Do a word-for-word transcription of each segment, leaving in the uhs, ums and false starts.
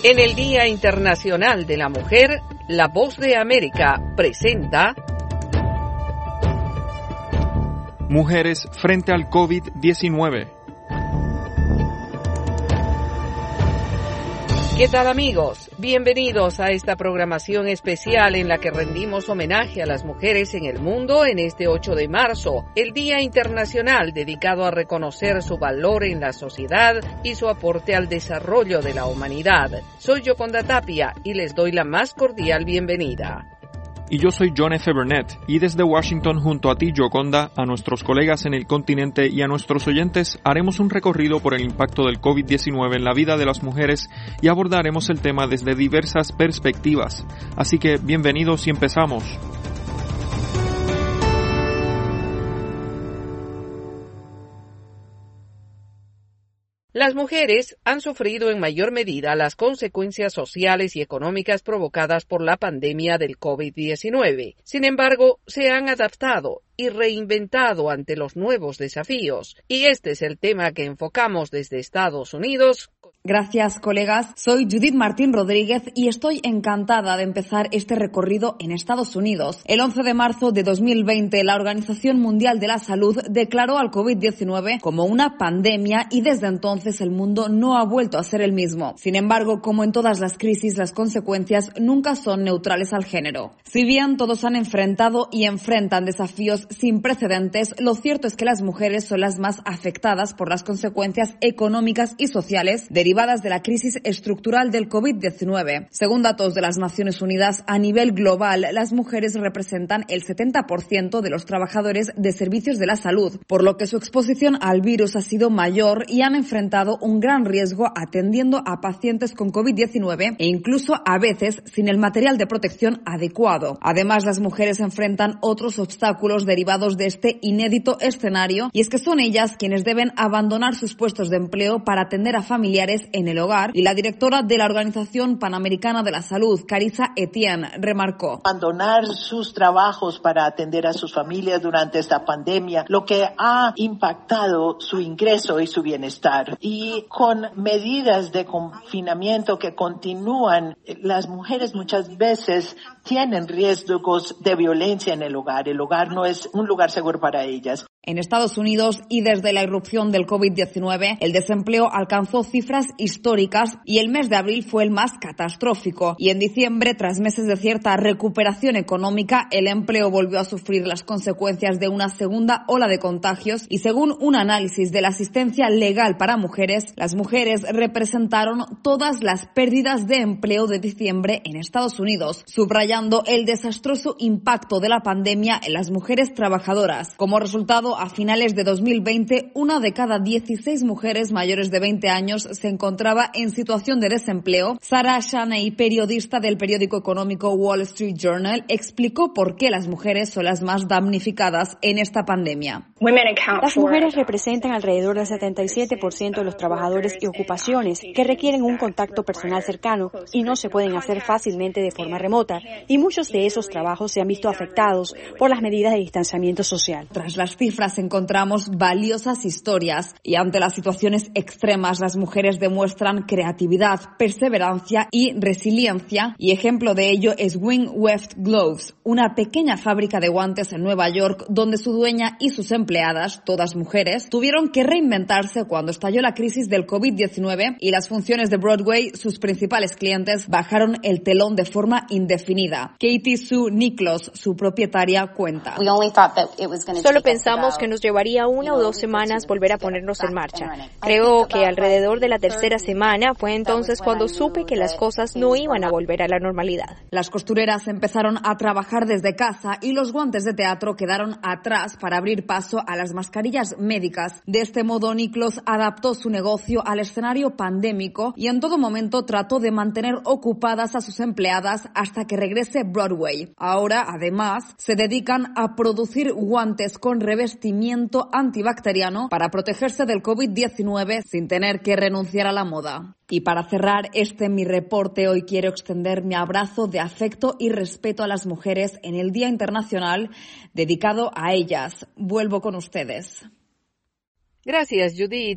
En el Día Internacional de la Mujer, La Voz de América presenta Mujeres frente al COVID diecinueve. ¿Qué tal, amigos? Bienvenidos a esta programación especial en la que rendimos homenaje a las mujeres en el mundo en este ocho de marzo, el Día Internacional dedicado a reconocer su valor en la sociedad y su aporte al desarrollo de la humanidad. Soy Yoconda Tapia y les doy la más cordial bienvenida. Y yo soy John F. Burnett, y desde Washington, junto a ti, Yoconda, a nuestros colegas en el continente y a nuestros oyentes, haremos un recorrido por el impacto del COVID diecinueve en la vida de las mujeres y abordaremos el tema desde diversas perspectivas. Así que, bienvenidos y empezamos. Las mujeres han sufrido en mayor medida las consecuencias sociales y económicas provocadas por la pandemia del COVID diecinueve. Sin embargo, se han adaptado y reinventado ante los nuevos desafíos. Y este es el tema que enfocamos desde Estados Unidos. Gracias, colegas. Soy Judith Martín Rodríguez y estoy encantada de empezar este recorrido en Estados Unidos. El once de marzo de dos mil veinte, la Organización Mundial de la Salud declaró al COVID diecinueve como una pandemia y desde entonces el mundo no ha vuelto a ser el mismo. Sin embargo, como en todas las crisis, las consecuencias nunca son neutrales al género. Si bien todos han enfrentado y enfrentan desafíos sin precedentes, lo cierto es que las mujeres son las más afectadas por las consecuencias económicas y sociales derivadas de la crisis estructural del COVID diecinueve. Según datos de las Naciones Unidas, a nivel global, las mujeres representan el setenta por ciento de los trabajadores de servicios de la salud, por lo que su exposición al virus ha sido mayor y han enfrentado un gran riesgo atendiendo a pacientes con COVID diecinueve e incluso a veces sin el material de protección adecuado. Además, las mujeres enfrentan otros obstáculos derivados de este inédito escenario, y es que son ellas quienes deben abandonar sus puestos de empleo para atender a familiares en el hogar, y la directora de la Organización Panamericana de la Salud, Carissa Etienne, remarcó: abandonar sus trabajos para atender a sus familias durante esta pandemia, lo que ha impactado su ingreso y su bienestar. Y con medidas de confinamiento que continúan, las mujeres muchas veces tienen riesgos de violencia en el hogar. El hogar no es un lugar seguro para ellas. En Estados Unidos y desde la irrupción del COVID diecinueve, el desempleo alcanzó cifras históricas y el mes de abril fue el más catastrófico. Y en diciembre, tras meses de cierta recuperación económica, el empleo volvió a sufrir las consecuencias de una segunda ola de contagios y según un análisis de la asistencia legal para mujeres, las mujeres representaron todas las pérdidas de empleo de diciembre en Estados Unidos, subrayando el desastroso impacto de la pandemia en las mujeres trabajadoras. Como resultado, a finales de dos mil veinte, una de cada dieciséis mujeres mayores de veinte años se encontraba en situación de desempleo. Sarah Shaney, periodista del periódico económico Wall Street Journal, explicó por qué las mujeres son las más damnificadas en esta pandemia. Las mujeres representan alrededor del setenta y siete por ciento de los trabajadores y ocupaciones que requieren un contacto personal cercano y no se pueden hacer fácilmente de forma remota, y muchos de esos trabajos se han visto afectados por las medidas de distanciamiento social. Tras las cifras encontramos valiosas historias y ante las situaciones extremas las mujeres demuestran creatividad, perseverancia y resiliencia, y ejemplo de ello es Wing Weft Gloves, una pequeña fábrica de guantes en Nueva York donde su dueña y sus empleadas, todas mujeres, tuvieron que reinventarse cuando estalló la crisis del COVID diecinueve y las funciones de Broadway, sus principales clientes, bajaron el telón de forma indefinida. Katie Sue Niklos, su propietaria, cuenta: Solo pensamos que nos llevaría una o dos semanas volver a ponernos en marcha. Creo que alrededor de la tercera semana fue entonces cuando supe que las cosas no iban a volver a la normalidad. Las costureras empezaron a trabajar desde casa y los guantes de teatro quedaron atrás para abrir paso a las mascarillas médicas. De este modo, Niklos adaptó su negocio al escenario pandémico y en todo momento trató de mantener ocupadas a sus empleadas hasta que regrese Broadway. Ahora, además, se dedican a producir guantes con revestimiento antibacteriano para protegerse del COVID diecinueve sin tener que renunciar a la moda. Y para cerrar este mi reporte, hoy quiero extender mi abrazo de afecto y respeto a las mujeres en el Día Internacional dedicado a ellas. Vuelvo con ustedes. Gracias, Judith.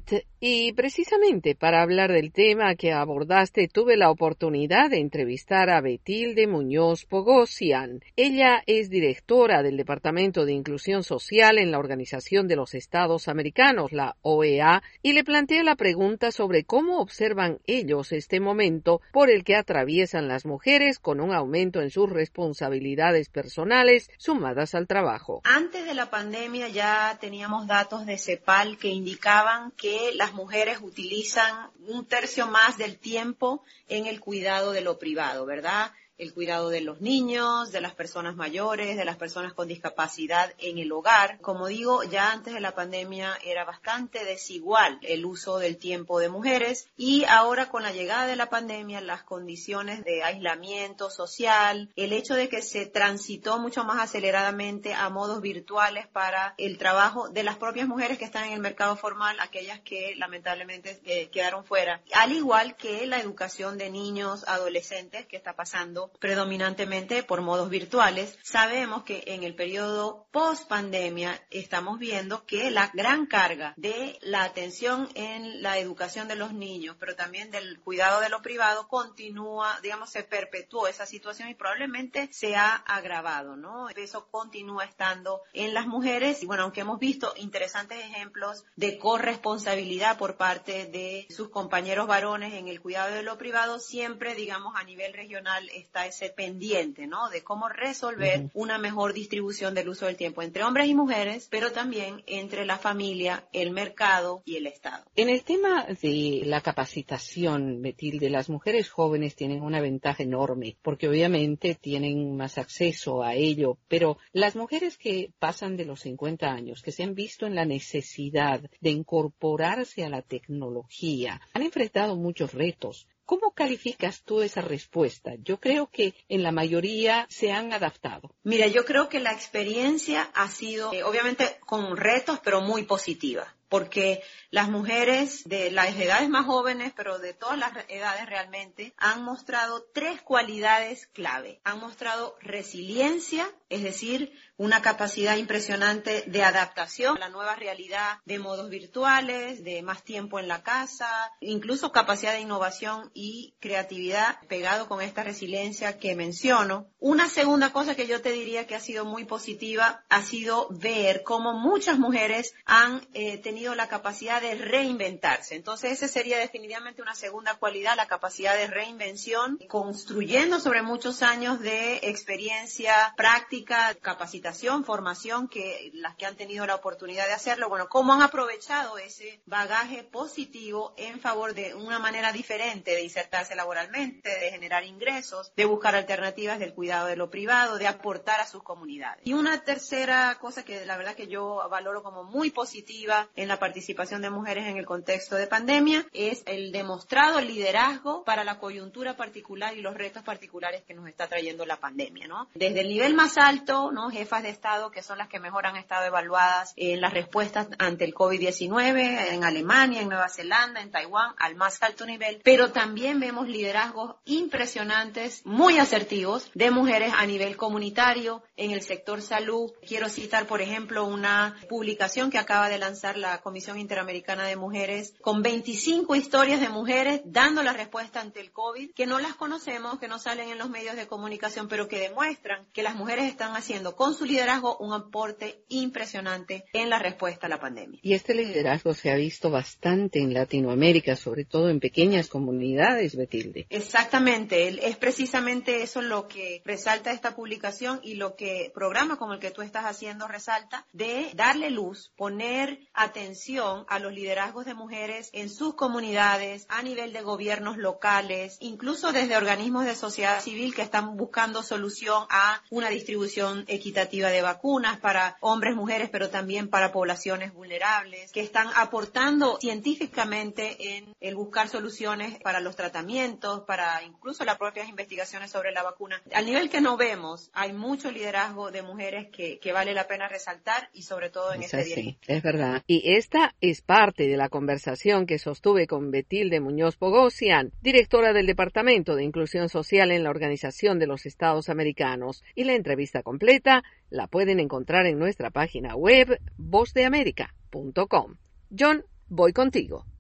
Y precisamente para hablar del tema que abordaste, tuve la oportunidad de entrevistar a Betilde Muñoz Pogosian. Ella es directora del Departamento de Inclusión Social en la Organización de los Estados Americanos, la O E A, y le planteé la pregunta sobre cómo observan ellos este momento por el que atraviesan las mujeres con un aumento en sus responsabilidades personales sumadas al trabajo. Antes de la pandemia ya teníamos datos de CEPAL que indicaban que las mujeres utilizan un tercio más del tiempo en el cuidado de lo privado, ¿verdad? El cuidado de los niños, de las personas mayores, de las personas con discapacidad en el hogar. Como digo, ya antes de la pandemia era bastante desigual el uso del tiempo de mujeres y ahora con la llegada de la pandemia, las condiciones de aislamiento social, el hecho de que se transitó mucho más aceleradamente a modos virtuales para el trabajo de las propias mujeres que están en el mercado formal, aquellas que lamentablemente eh, quedaron fuera, al igual que la educación de niños, adolescentes que está pasando predominantemente por modos virtuales. Sabemos que en el periodo post pandemia estamos viendo que la gran carga de la atención en la educación de los niños, pero también del cuidado de lo privado continúa, digamos, se perpetuó esa situación y probablemente se ha agravado, ¿no? Eso continúa estando en las mujeres y bueno, aunque hemos visto interesantes ejemplos de corresponsabilidad por parte de sus compañeros varones en el cuidado de lo privado, siempre, digamos, a nivel regional está ese pendiente, ¿no? De cómo resolver uh-huh. una mejor distribución del uso del tiempo entre hombres y mujeres, pero también entre la familia, el mercado y el Estado. En el tema de la capacitación, Betilde, las mujeres jóvenes tienen una ventaja enorme, porque obviamente tienen más acceso a ello, pero las mujeres que pasan de los cincuenta años, que se han visto en la necesidad de incorporarse a la tecnología, han enfrentado muchos retos. ¿Cómo calificas tú esa respuesta? Yo creo que en la mayoría se han adaptado. Mira, yo creo que la experiencia ha sido, eh, obviamente, con retos, pero muy positiva. Porque las mujeres de las edades más jóvenes, pero de todas las edades realmente, han mostrado tres cualidades clave. Han mostrado resiliencia, es decir, una capacidad impresionante de adaptación a la nueva realidad de modos virtuales, de más tiempo en la casa, incluso capacidad de innovación y creatividad pegado con esta resiliencia que menciono. Una segunda cosa que yo te diría que ha sido muy positiva ha sido ver cómo muchas mujeres han eh, tenido la capacidad de reinventarse. Entonces, esa sería definitivamente una segunda cualidad, la capacidad de reinvención, construyendo sobre muchos años de experiencia práctica, capacitación, formación, que las que han tenido la oportunidad de hacerlo, bueno, cómo han aprovechado ese bagaje positivo en favor de una manera diferente de insertarse laboralmente, de generar ingresos, de buscar alternativas del cuidado de lo privado, de aportar a sus comunidades. Y una tercera cosa que la verdad que yo valoro como muy positiva en la participación de mujeres en el contexto de pandemia es el demostrado liderazgo para la coyuntura particular y los retos particulares que nos está trayendo la pandemia, ¿no? Desde el nivel más alto, ¿no? Jefas de Estado que son las que mejor han estado evaluadas en las respuestas ante el COVID diecinueve, en Alemania, en Nueva Zelanda, en Taiwán, al más alto nivel, pero también vemos liderazgos impresionantes, muy asertivos, de mujeres a nivel comunitario, en el sector salud. Quiero citar, por ejemplo, una publicación que acaba de lanzar la Comisión Interamericana de Mujeres, con veinticinco historias de mujeres dando la respuesta ante el COVID, que no las conocemos, que no salen en los medios de comunicación, pero que demuestran que las mujeres están haciendo con su liderazgo un aporte impresionante en la respuesta a la pandemia. Y este liderazgo se ha visto bastante en Latinoamérica, sobre todo en pequeñas comunidades, Betilde. Exactamente, es precisamente eso lo que resalta esta publicación y lo que programa como el que tú estás haciendo resalta, de darle luz, poner atención a los liderazgos de mujeres en sus comunidades, a nivel de gobiernos locales, incluso desde organismos de sociedad civil que están buscando solución a una distribución equitativa de vacunas para hombres, mujeres, pero también para poblaciones vulnerables, que están aportando científicamente en el buscar soluciones para los tratamientos, para incluso las propias investigaciones sobre la vacuna. Al nivel que no vemos, hay mucho liderazgo de mujeres que, que vale la pena resaltar y sobre todo en es este día. Sí, es verdad. Y esta es parte de la conversación que sostuve con Betilde Muñoz Pogosian, directora del Departamento de Inclusión Social en la Organización de los Estados Americanos. Y la entrevista completa la pueden encontrar en nuestra página web voz de america punto com. John, voy contigo.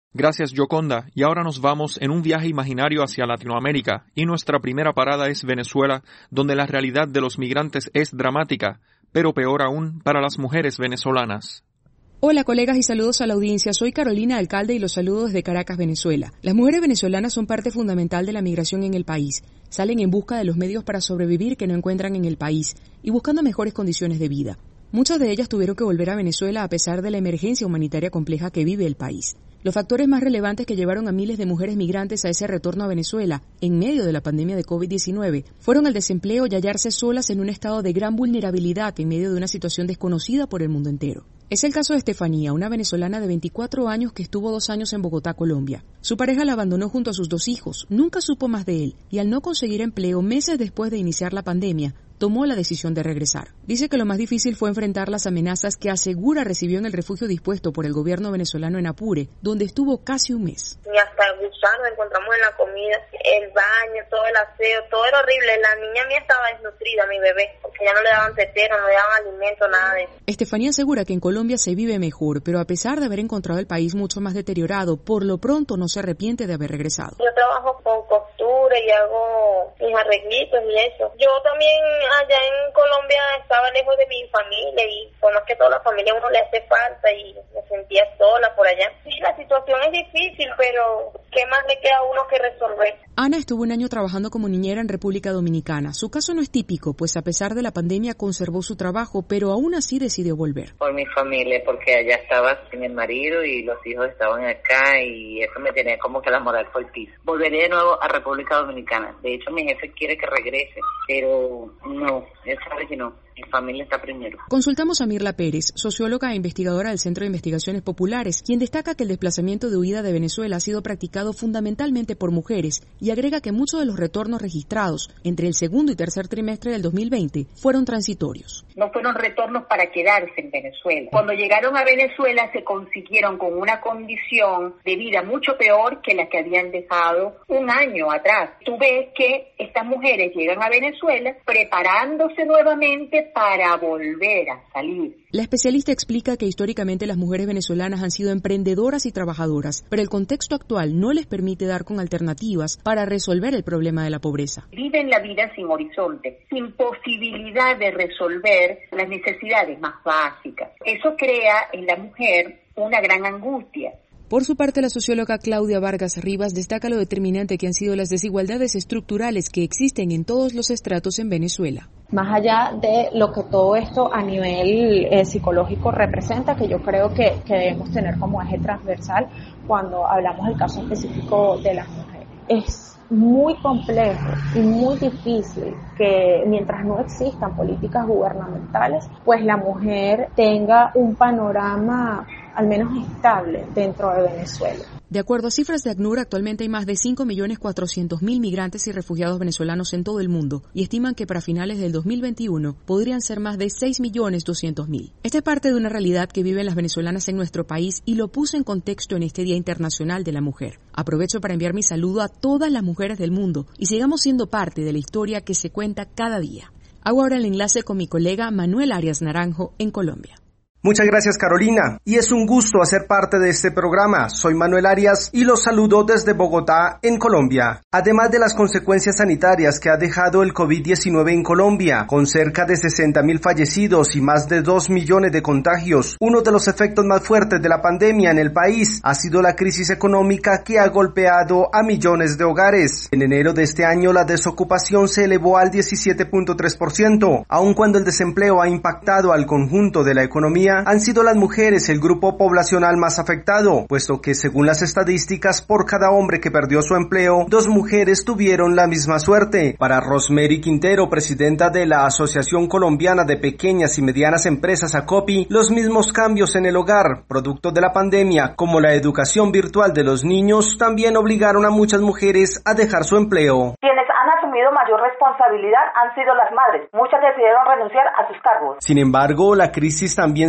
Gracias, Yoconda. Y ahora nos vamos en un viaje imaginario hacia Latinoamérica. Y nuestra primera parada es Venezuela, donde la realidad de los migrantes es dramática, pero peor aún para las mujeres venezolanas. Hola colegas y saludos a la audiencia, soy Carolina Alcalde y los saludo desde Caracas, Venezuela. Las mujeres venezolanas son parte fundamental de la migración en el país. Salen en busca de los medios para sobrevivir que no encuentran en el país y buscando mejores condiciones de vida. Muchas de ellas tuvieron que volver a Venezuela a pesar de la emergencia humanitaria compleja que vive el país. Los factores más relevantes que llevaron a miles de mujeres migrantes a ese retorno a Venezuela en medio de la pandemia de covid diecinueve fueron el desempleo y hallarse solas en un estado de gran vulnerabilidad en medio de una situación desconocida por el mundo entero. Es el caso de Estefanía, una venezolana de veinticuatro años que estuvo dos años en Bogotá, Colombia. Su pareja la abandonó junto a sus dos hijos, nunca supo más de él y al no conseguir empleo meses después de iniciar la pandemia, tomó la decisión de regresar. Dice que lo más difícil fue enfrentar las amenazas que asegura recibió en el refugio dispuesto por el gobierno venezolano en Apure, donde estuvo casi un mes. Y hasta gusanos encontramos en la comida, el baño, todo el aseo, todo era horrible. La niña mía estaba desnutrida, mi bebé, porque ya no le daban tetero, no le daban alimento, nada de eso. Estefanía asegura que en Colombia se vive mejor, pero a pesar de haber encontrado el país mucho más deteriorado, por lo pronto no se arrepiente de haber regresado. Yo trabajo con costura y hago mis arreglitos y eso. Yo también allá en Colombia estaba lejos de mi familia y por más que toda la familia a uno le hace falta y me sentía sola por allá. Sí, la situación es difícil, pero ¿qué más le queda a uno que resolver? Ana estuvo un año trabajando como niñera en República Dominicana. Su caso no es típico, pues a pesar de la pandemia conservó su trabajo, pero aún así decidió volver. Por mi familia, porque allá estaba sin el marido y los hijos estaban acá y eso me tenía como que la moral por el piso. Volveré de nuevo a República Dominicana. De hecho, mi jefe quiere que regrese, pero no, él sabe que no. Mi familia está primero. Consultamos a Mirla Pérez, socióloga e investigadora del Centro de Investigaciones Populares, quien destaca que el desplazamiento de huida de Venezuela ha sido practicado fundamentalmente por mujeres y agrega que muchos de los retornos registrados entre el segundo y tercer trimestre del dos mil veinte fueron transitorios. No fueron retornos para quedarse en Venezuela. Cuando llegaron a Venezuela se consiguieron con una condición de vida mucho peor que la que habían dejado un año atrás. Tú ves que estas mujeres llegan a Venezuela preparándose nuevamente para volver a salir. La especialista explica que históricamente las mujeres venezolanas han sido emprendedoras y trabajadoras, pero el contexto actual no les permite dar con alternativas para resolver el problema de la pobreza. Viven la vida sin horizonte, sin posibilidad de resolver las necesidades más básicas. Eso crea en la mujer una gran angustia. Por su parte, la socióloga Claudia Vargas Rivas destaca lo determinante que han sido las desigualdades estructurales que existen en todos los estratos en Venezuela. Más allá de lo que todo esto a nivel eh, psicológico representa, que yo creo que, que debemos tener como eje transversal cuando hablamos del caso específico de las mujeres. Es muy complejo y muy difícil que mientras no existan políticas gubernamentales, pues la mujer tenga un panorama al menos estable dentro de Venezuela. De acuerdo a cifras de ACNUR, actualmente hay más de cinco millones cuatrocientos mil migrantes y refugiados venezolanos en todo el mundo y estiman que para finales del dos mil veintiuno podrían ser más de seis millones doscientos mil. Esta es parte de una realidad que viven las venezolanas en nuestro país y lo puse en contexto en este Día Internacional de la Mujer. Aprovecho para enviar mi saludo a todas las mujeres del mundo y sigamos siendo parte de la historia que se cuenta cada día. Hago ahora el enlace con mi colega Manuel Arias Naranjo en Colombia. Muchas gracias, Carolina, y es un gusto hacer parte de este programa. Soy Manuel Arias y los saludo desde Bogotá, en Colombia. Además de las consecuencias sanitarias que ha dejado el covid diecinueve en Colombia, con cerca de sesenta mil fallecidos y más de dos millones de contagios, uno de los efectos más fuertes de la pandemia en el país ha sido la crisis económica que ha golpeado a millones de hogares. En enero de este año la desocupación se elevó al diecisiete punto tres por ciento, aun cuando el desempleo ha impactado al conjunto de la economía. Han sido las mujeres el grupo poblacional más afectado, puesto que según las estadísticas, por cada hombre que perdió su empleo, dos mujeres tuvieron la misma suerte. Para Rosemary Quintero, presidenta de la Asociación Colombiana de Pequeñas y Medianas Empresas ACOPI, los mismos cambios en el hogar, producto de la pandemia, como la educación virtual de los niños, también obligaron a muchas mujeres a dejar su empleo. Quienes han asumido mayor responsabilidad han sido las madres. Muchas decidieron renunciar a sus cargos. Sin embargo, la crisis también se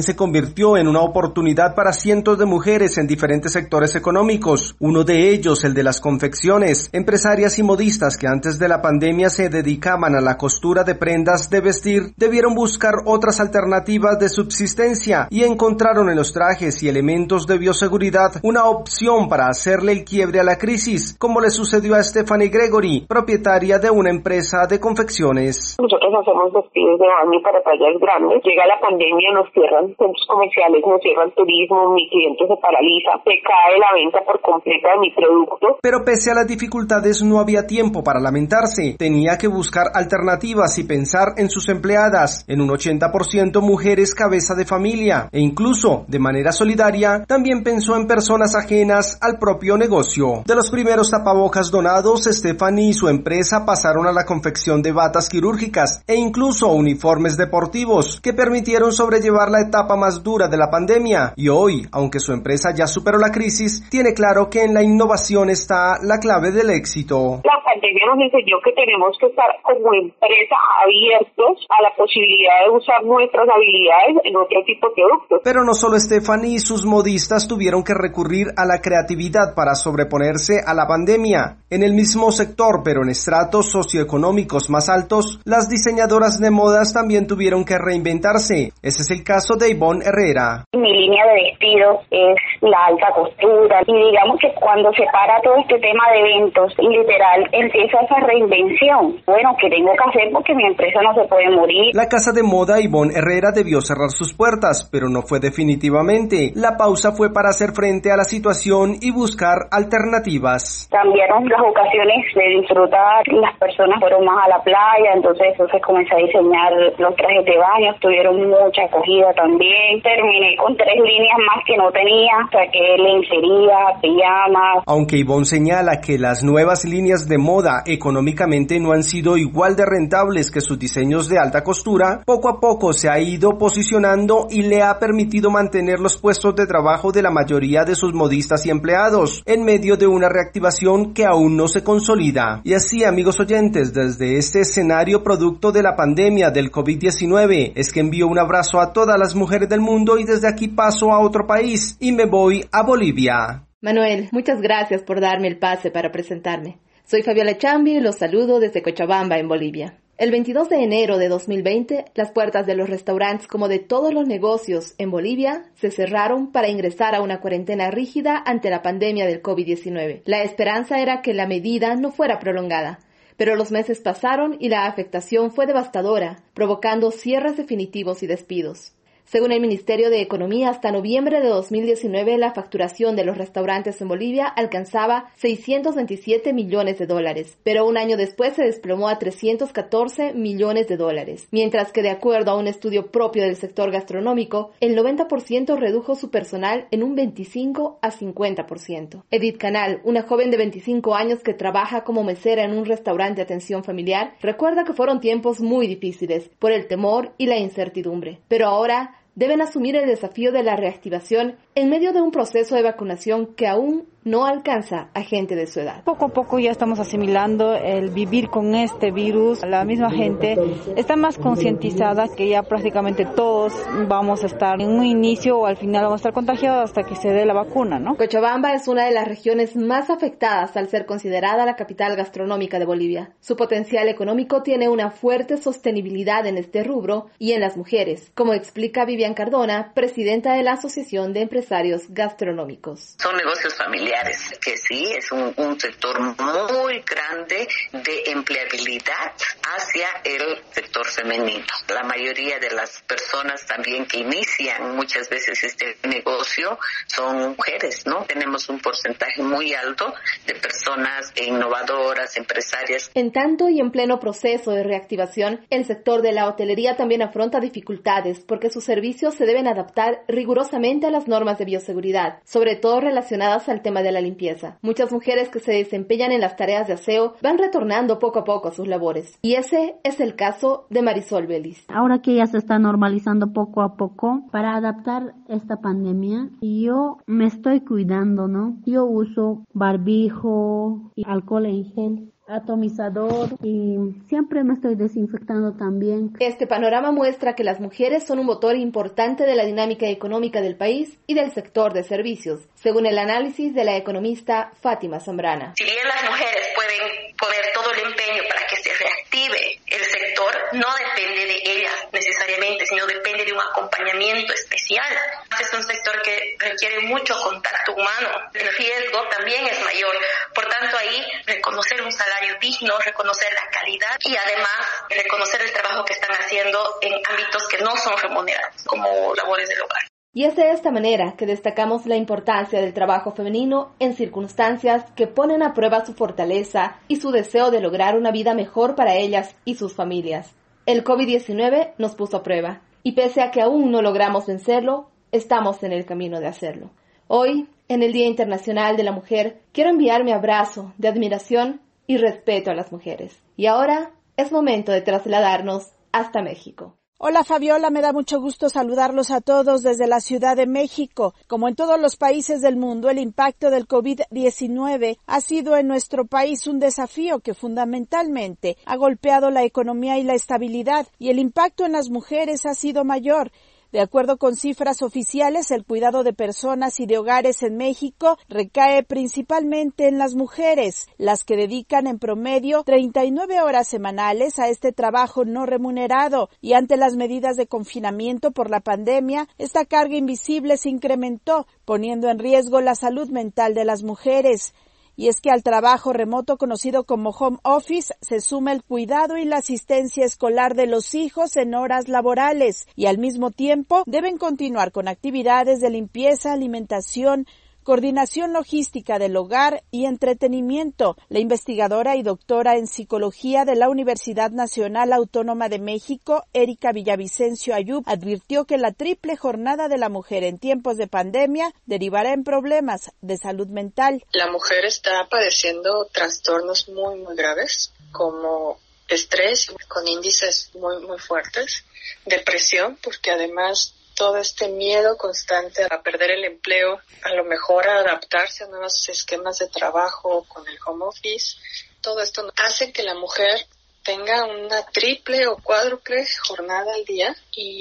se convirtió en una oportunidad para cientos de mujeres en diferentes sectores económicos, uno de ellos el de las confecciones. Empresarias y modistas que antes de la pandemia se dedicaban a la costura de prendas de vestir debieron buscar otras alternativas de subsistencia y encontraron en los trajes y elementos de bioseguridad una opción para hacerle el quiebre a la crisis, como le sucedió a Stephanie Gregory, propietaria de una empresa de confecciones. Nosotros hacemos vestidos de baño para tallas grandes. Llega la pandemia, nos cierran centros comerciales, nos cierran turismo, mi cliente se paraliza, se cae la venta por completa de mi producto. Pero pese a las dificultades no había tiempo para lamentarse. Tenía que buscar alternativas y pensar en sus empleadas, en un ochenta por ciento mujeres cabeza de familia, e incluso, de manera solidaria, también pensó en personas ajenas al propio negocio. De los primeros tapabocas donados, Stephanie y su empresa pasaron a la confección de batas quirúrgicas e incluso uniformes deportivos que permitieron sobrellevar la etapa más dura de la pandemia. Y hoy, aunque su empresa ya superó la crisis, tiene claro que en la innovación está la clave del éxito. La pandemia nos enseñó que tenemos que estar como empresa abiertos a la posibilidad de usar nuestras habilidades en otro tipo de productos. Pero no solo Stephanie y sus modistas tuvieron que recurrir a la creatividad para sobreponerse a la pandemia. En el mismo sector, pero en estratos socioeconómicos más altos, las diseñadoras de modas también tuvieron que reinventarse. Ese es el caso de Ivonne Herrera. Mi línea de vestidos es la alta costura y digamos que cuando se para todo este tema de eventos, literal empieza esa reinvención. Bueno, ¿qué tengo que hacer porque mi empresa no se puede morir? La casa de moda Ivonne Herrera debió cerrar sus puertas, pero no fue definitivamente. La pausa fue para hacer frente a la situación y buscar alternativas. Cambiaron las ocasiones de disfrutar, las personas fueron más a la playa, entonces entonces comencé a diseñar los trajes de baño, tuvieron mucha acogida también. Terminé con tres líneas más que no tenía, saqué lencería, pijamas. Aunque Ivonne señala que las nuevas líneas de moda económicamente no han sido igual de rentables que sus diseños de alta costura, poco a poco se ha ido posicionando y le ha permitido mantener los puestos de trabajo de la mayoría de sus modistas y empleados, en medio de una reactivación que aún no se consolida. Y así, amigos oyentes, desde este escenario producto de la pandemia del COVID diecinueve, es que envío un abrazo a todas las mujeres del mundo y desde aquí paso a otro país y me voy a Bolivia. Manuel, muchas gracias por darme el pase para presentarme. Soy Fabiola Chambi y los saludo desde Cochabamba, en Bolivia. El veintidós de enero de dos mil veinte, las puertas de los restaurantes como de todos los negocios en Bolivia se cerraron para ingresar a una cuarentena rígida ante la pandemia del COVID diecinueve. La esperanza era que la medida no fuera prolongada, pero los meses pasaron y la afectación fue devastadora, provocando cierres definitivos y despidos. Según el Ministerio de Economía, hasta noviembre de dos mil diecinueve, la facturación de los restaurantes en Bolivia alcanzaba seiscientos veintisiete millones de dólares, pero un año después se desplomó a trescientos catorce millones de dólares, mientras que de acuerdo a un estudio propio del sector gastronómico, el noventa por ciento redujo su personal en un veinticinco a cincuenta por ciento. Edith Canal, una joven de veinticinco años que trabaja como mesera en un restaurante de atención familiar, recuerda que fueron tiempos muy difíciles por el temor y la incertidumbre, pero ahora deben asumir el desafío de la reactivación en medio de un proceso de vacunación que aún no alcanza a gente de su edad. Poco a poco ya estamos asimilando el vivir con este virus. La misma gente está más concientizada que ya prácticamente todos vamos a estar en un inicio o al final vamos a estar contagiados hasta que se dé la vacuna, ¿no? Cochabamba es una de las regiones más afectadas al ser considerada la capital gastronómica de Bolivia. Su potencial económico tiene una fuerte sostenibilidad en este rubro y en las mujeres, como explica Vivian Cardona, presidenta de la Asociación de Empresarios Gastronómicos. Son negocios familiares, que sí, es un, un sector muy grande de empleabilidad hacia el sector femenino. La mayoría de las personas también que inician muchas veces este negocio son mujeres, ¿no? Tenemos un porcentaje muy alto de personas innovadoras, empresarias. En tanto y en pleno proceso de reactivación, el sector de la hotelería también afronta dificultades porque sus servicios se deben adaptar rigurosamente a las normas de bioseguridad, sobre todo relacionadas al tema de la limpieza. Muchas mujeres que se desempeñan en las tareas de aseo van retornando poco a poco a sus labores. Y ese es el caso de Marisol Vélez. Ahora que ya se está normalizando poco a poco para adaptar esta pandemia, yo me estoy cuidando, ¿no? Yo uso barbijo y alcohol en gel. atomizador y siempre me estoy desinfectando también. Este panorama muestra que las mujeres son un motor importante de la dinámica económica del país y del sector de servicios, según el análisis de la economista Fátima Zambrana. Si bien las mujeres pueden poner todo el empeño para que se reactive el sector, no depende de ellas necesariamente, sino depende de un acompañamiento especial. Es un sector que requiere mucho contacto humano, el riesgo también es mayor, por tanto ahí reconocer un salario digno, reconocer la calidad y además reconocer el trabajo que están haciendo en ámbitos que no son remunerados, como labores del hogar. Y es de esta manera que destacamos la importancia del trabajo femenino en circunstancias que ponen a prueba su fortaleza y su deseo de lograr una vida mejor para ellas y sus familias. El COVID diecinueve nos puso a prueba, y pese a que aún no logramos vencerlo, estamos en el camino de hacerlo. Hoy, en el Día Internacional de la Mujer, quiero enviar mi abrazo de admiración y respeto a las mujeres. Y ahora es momento de trasladarnos hasta México. Hola Fabiola, me da mucho gusto saludarlos a todos desde la Ciudad de México. Como en todos los países del mundo, el impacto del COVID diecinueve ha sido en nuestro país un desafío que fundamentalmente ha golpeado la economía y la estabilidad, y el impacto en las mujeres ha sido mayor. De acuerdo con cifras oficiales, el cuidado de personas y de hogares en México recae principalmente en las mujeres, las que dedican en promedio treinta y nueve horas semanales a este trabajo no remunerado, y ante las medidas de confinamiento por la pandemia, esta carga invisible se incrementó, poniendo en riesgo la salud mental de las mujeres. Y es que al trabajo remoto conocido como home office se suma el cuidado y la asistencia escolar de los hijos en horas laborales, y al mismo tiempo deben continuar con actividades de limpieza, alimentación, coordinación logística del hogar y entretenimiento. La investigadora y doctora en psicología de la Universidad Nacional Autónoma de México, Erika Villavicencio Ayub, advirtió que la triple jornada de la mujer en tiempos de pandemia derivará en problemas de salud mental. La mujer está padeciendo trastornos muy, muy graves, como estrés con índices muy, muy fuertes, depresión, porque además todo este miedo constante a perder el empleo, a lo mejor a adaptarse a nuevos esquemas de trabajo con el home office, todo esto hace que la mujer tenga una triple o cuádruple jornada al día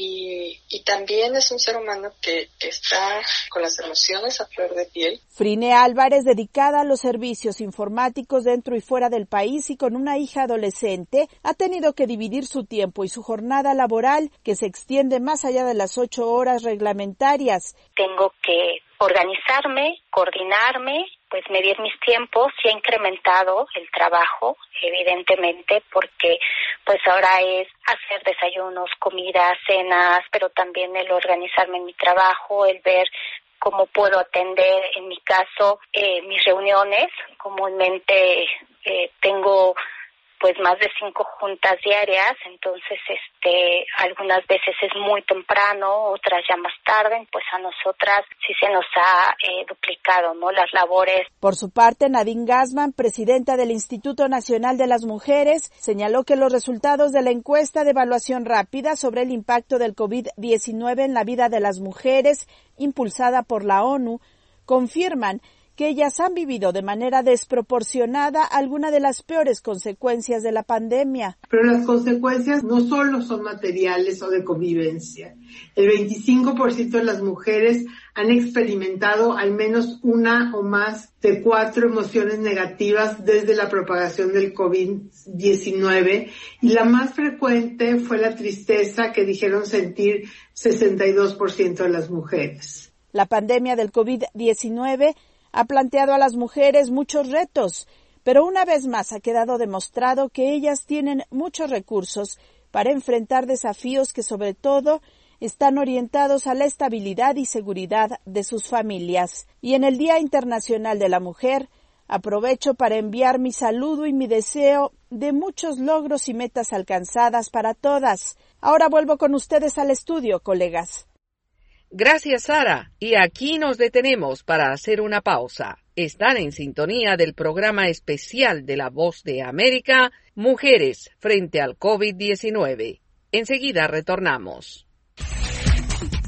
y, y también es un ser humano que, que está con las emociones a flor de piel. Frine Álvarez, dedicada a los servicios informáticos dentro y fuera del país y con una hija adolescente, ha tenido que dividir su tiempo y su jornada laboral, que se extiende más allá de las ocho horas reglamentarias. Tengo que organizarme, coordinarme, pues medir mis tiempos. Sí ha incrementado el trabajo, evidentemente, porque pues ahora es hacer desayunos, comidas, cenas, pero también el organizarme en mi trabajo, el ver cómo puedo atender, en mi caso, eh, mis reuniones. Comúnmente eh, tengo pues más de cinco juntas diarias, entonces este algunas veces es muy temprano, otras ya más tarde, pues a nosotras sí se nos ha eh, duplicado, ¿no?, las labores. Por su parte, Nadine Gassman, presidenta del Instituto Nacional de las Mujeres, señaló que los resultados de la encuesta de evaluación rápida sobre el impacto del COVID diecinueve en la vida de las mujeres, impulsada por la ONU, confirman que ellas han vivido de manera desproporcionada alguna de las peores consecuencias de la pandemia. Pero las consecuencias no solo son materiales o de convivencia. El veinticinco por ciento de las mujeres han experimentado al menos una o más de cuatro emociones negativas desde la propagación del COVID diecinueve, y la más frecuente fue la tristeza, que dijeron sentir sesenta y dos por ciento de las mujeres. La pandemia del COVID diecinueve ha planteado a las mujeres muchos retos, pero una vez más ha quedado demostrado que ellas tienen muchos recursos para enfrentar desafíos que sobre todo están orientados a la estabilidad y seguridad de sus familias. Y en el Día Internacional de la Mujer, aprovecho para enviar mi saludo y mi deseo de muchos logros y metas alcanzadas para todas. Ahora vuelvo con ustedes al estudio, colegas. Gracias, Sara. Y aquí nos detenemos para hacer una pausa. Están en sintonía del programa especial de La Voz de América, Mujeres frente al COVID diecinueve. Enseguida retornamos.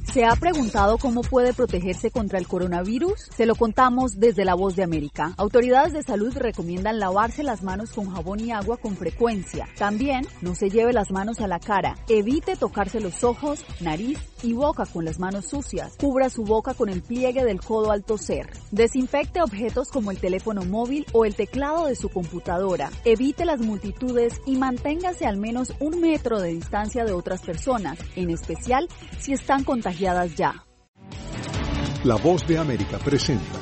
¿Se ha preguntado cómo puede protegerse contra el coronavirus? Se lo contamos desde La Voz de América. Autoridades de salud recomiendan lavarse las manos con jabón y agua con frecuencia. También no se lleve las manos a la cara. Evite tocarse los ojos, nariz y boca con las manos sucias. Cubra su boca con el pliegue del codo al toser. Desinfecte objetos como el teléfono móvil o el teclado de su computadora. Evite las multitudes y manténgase al menos un metro de distancia de otras personas, en especial si están contagiadas ya. La Voz de América presenta.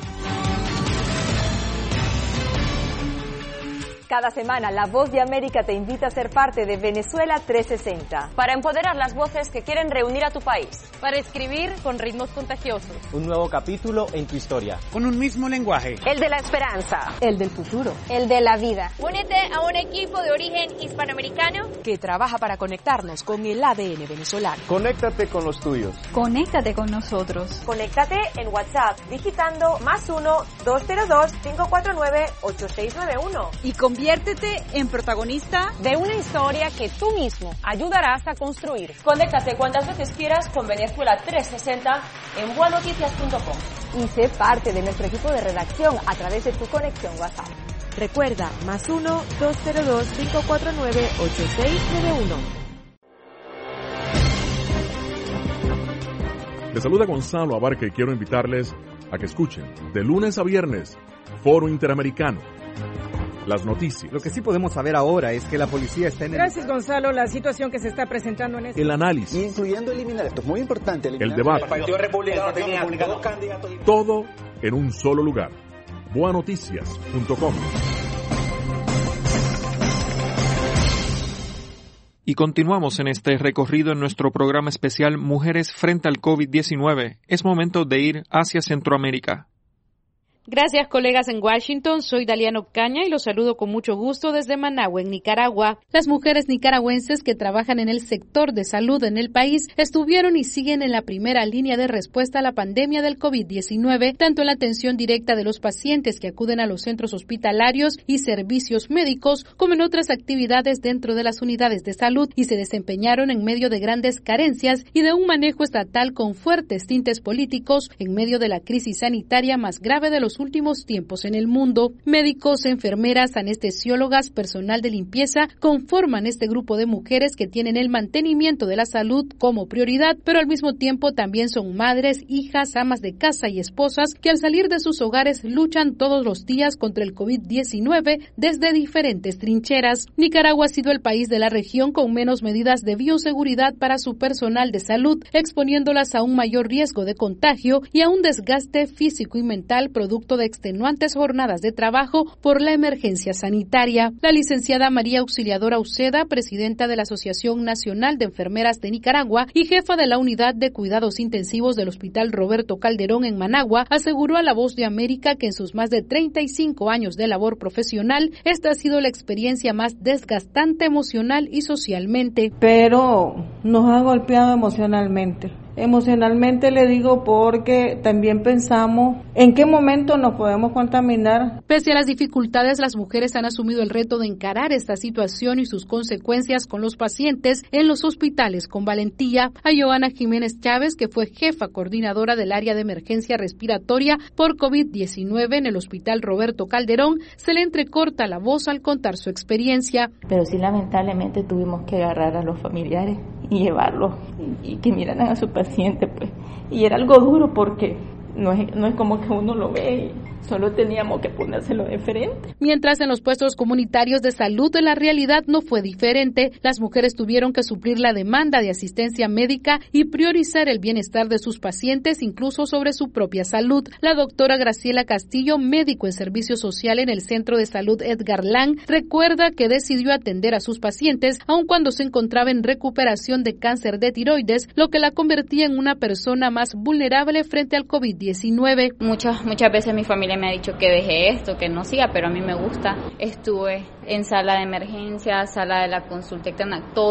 Cada semana, La Voz de América te invita a ser parte de Venezuela trescientos sesenta. Para empoderar las voces que quieren reunir a tu país. Para escribir con ritmos contagiosos. Un nuevo capítulo en tu historia. Con un mismo lenguaje. El de la esperanza. El del futuro. El de la vida. Únete a un equipo de origen hispanoamericano que trabaja para conectarnos con el A D N venezolano. Conéctate con los tuyos. Conéctate con nosotros. Conéctate en WhatsApp digitando más uno, dos cero dos, cinco cuatro nueve, ocho seis nueve uno. Y con Conviértete en protagonista de una historia que tú mismo ayudarás a construir. Conéctate cuantas veces quieras con Venezuela trescientos sesenta en buenoticias punto com. Y sé parte de nuestro equipo de redacción a través de tu conexión WhatsApp. Recuerda, más uno, dos cero dos, cinco cuatro nueve, ocho seis nueve uno. Les saluda Gonzalo Abarca y quiero invitarles a que escuchen de lunes a viernes Foro Interamericano. Las noticias. Lo que sí podemos saber ahora es que la policía está en el... Gracias, Gonzalo. La situación que se está presentando en este... El análisis. Incluyendo eliminar, esto es muy importante. El debate. El Partido Republicano tenía dos candidatos. Todo en un solo lugar. buenoticias punto com. Y continuamos en este recorrido en nuestro programa especial Mujeres frente al COVID diecinueve. Es momento de ir hacia Centroamérica. Gracias, colegas en Washington. Soy Daliano Caña y los saludo con mucho gusto desde Managua, en Nicaragua. Las mujeres nicaragüenses que trabajan en el sector de salud en el país estuvieron y siguen en la primera línea de respuesta a la pandemia del COVID diecinueve, tanto en la atención directa de los pacientes que acuden a los centros hospitalarios y servicios médicos, como en otras actividades dentro de las unidades de salud, y se desempeñaron en medio de grandes carencias y de un manejo estatal con fuertes tintes políticos en medio de la crisis sanitaria más grave de los últimos tiempos en el mundo. Médicos, enfermeras, anestesiólogas, personal de limpieza conforman este grupo de mujeres que tienen el mantenimiento de la salud como prioridad, pero al mismo tiempo también son madres, hijas, amas de casa y esposas que al salir de sus hogares luchan todos los días contra el COVID diecinueve desde diferentes trincheras. Nicaragua ha sido el país de la región con menos medidas de bioseguridad para su personal de salud, exponiéndolas a un mayor riesgo de contagio y a un desgaste físico y mental producto de extenuantes jornadas de trabajo por la emergencia sanitaria. La licenciada María Auxiliadora Uceda, presidenta de la Asociación Nacional de Enfermeras de Nicaragua y jefa de la Unidad de Cuidados Intensivos del Hospital Roberto Calderón en Managua, aseguró a La Voz de América que en sus más de treinta y cinco años de labor profesional, esta ha sido la experiencia más desgastante emocional y socialmente. Pero nos ha golpeado emocionalmente. Emocionalmente le digo porque también pensamos en qué momento nos podemos contaminar. Pese a las dificultades, las mujeres han asumido el reto de encarar esta situación y sus consecuencias con los pacientes en los hospitales con valentía. A Joana Jiménez Chávez, que fue jefa coordinadora del área de emergencia respiratoria por COVID diecinueve en el Hospital Roberto Calderón, se le entrecorta la voz al contar su experiencia. Pero sí, lamentablemente tuvimos que agarrar a los familiares y llevarlos y que miraran a su paciente, pues. Y era algo duro porque no es, no es como que uno lo ve y solo teníamos que ponérselo de frente. Mientras en los puestos comunitarios de salud la realidad no fue diferente. Las mujeres tuvieron que suplir la demanda de asistencia médica y priorizar el bienestar de sus pacientes, incluso sobre su propia salud. La doctora Graciela Castillo, médico en servicio social en el Centro de Salud Edgar Lang, recuerda que decidió atender a sus pacientes aun cuando se encontraba en recuperación de cáncer de tiroides, lo que la convertía en una persona más vulnerable frente al COVID diecinueve. Muchas, muchas veces mi familia me ha dicho que deje esto, que no siga, pero a mí me gusta. Estuve en sala de emergencia, sala de la consulta externa, todo.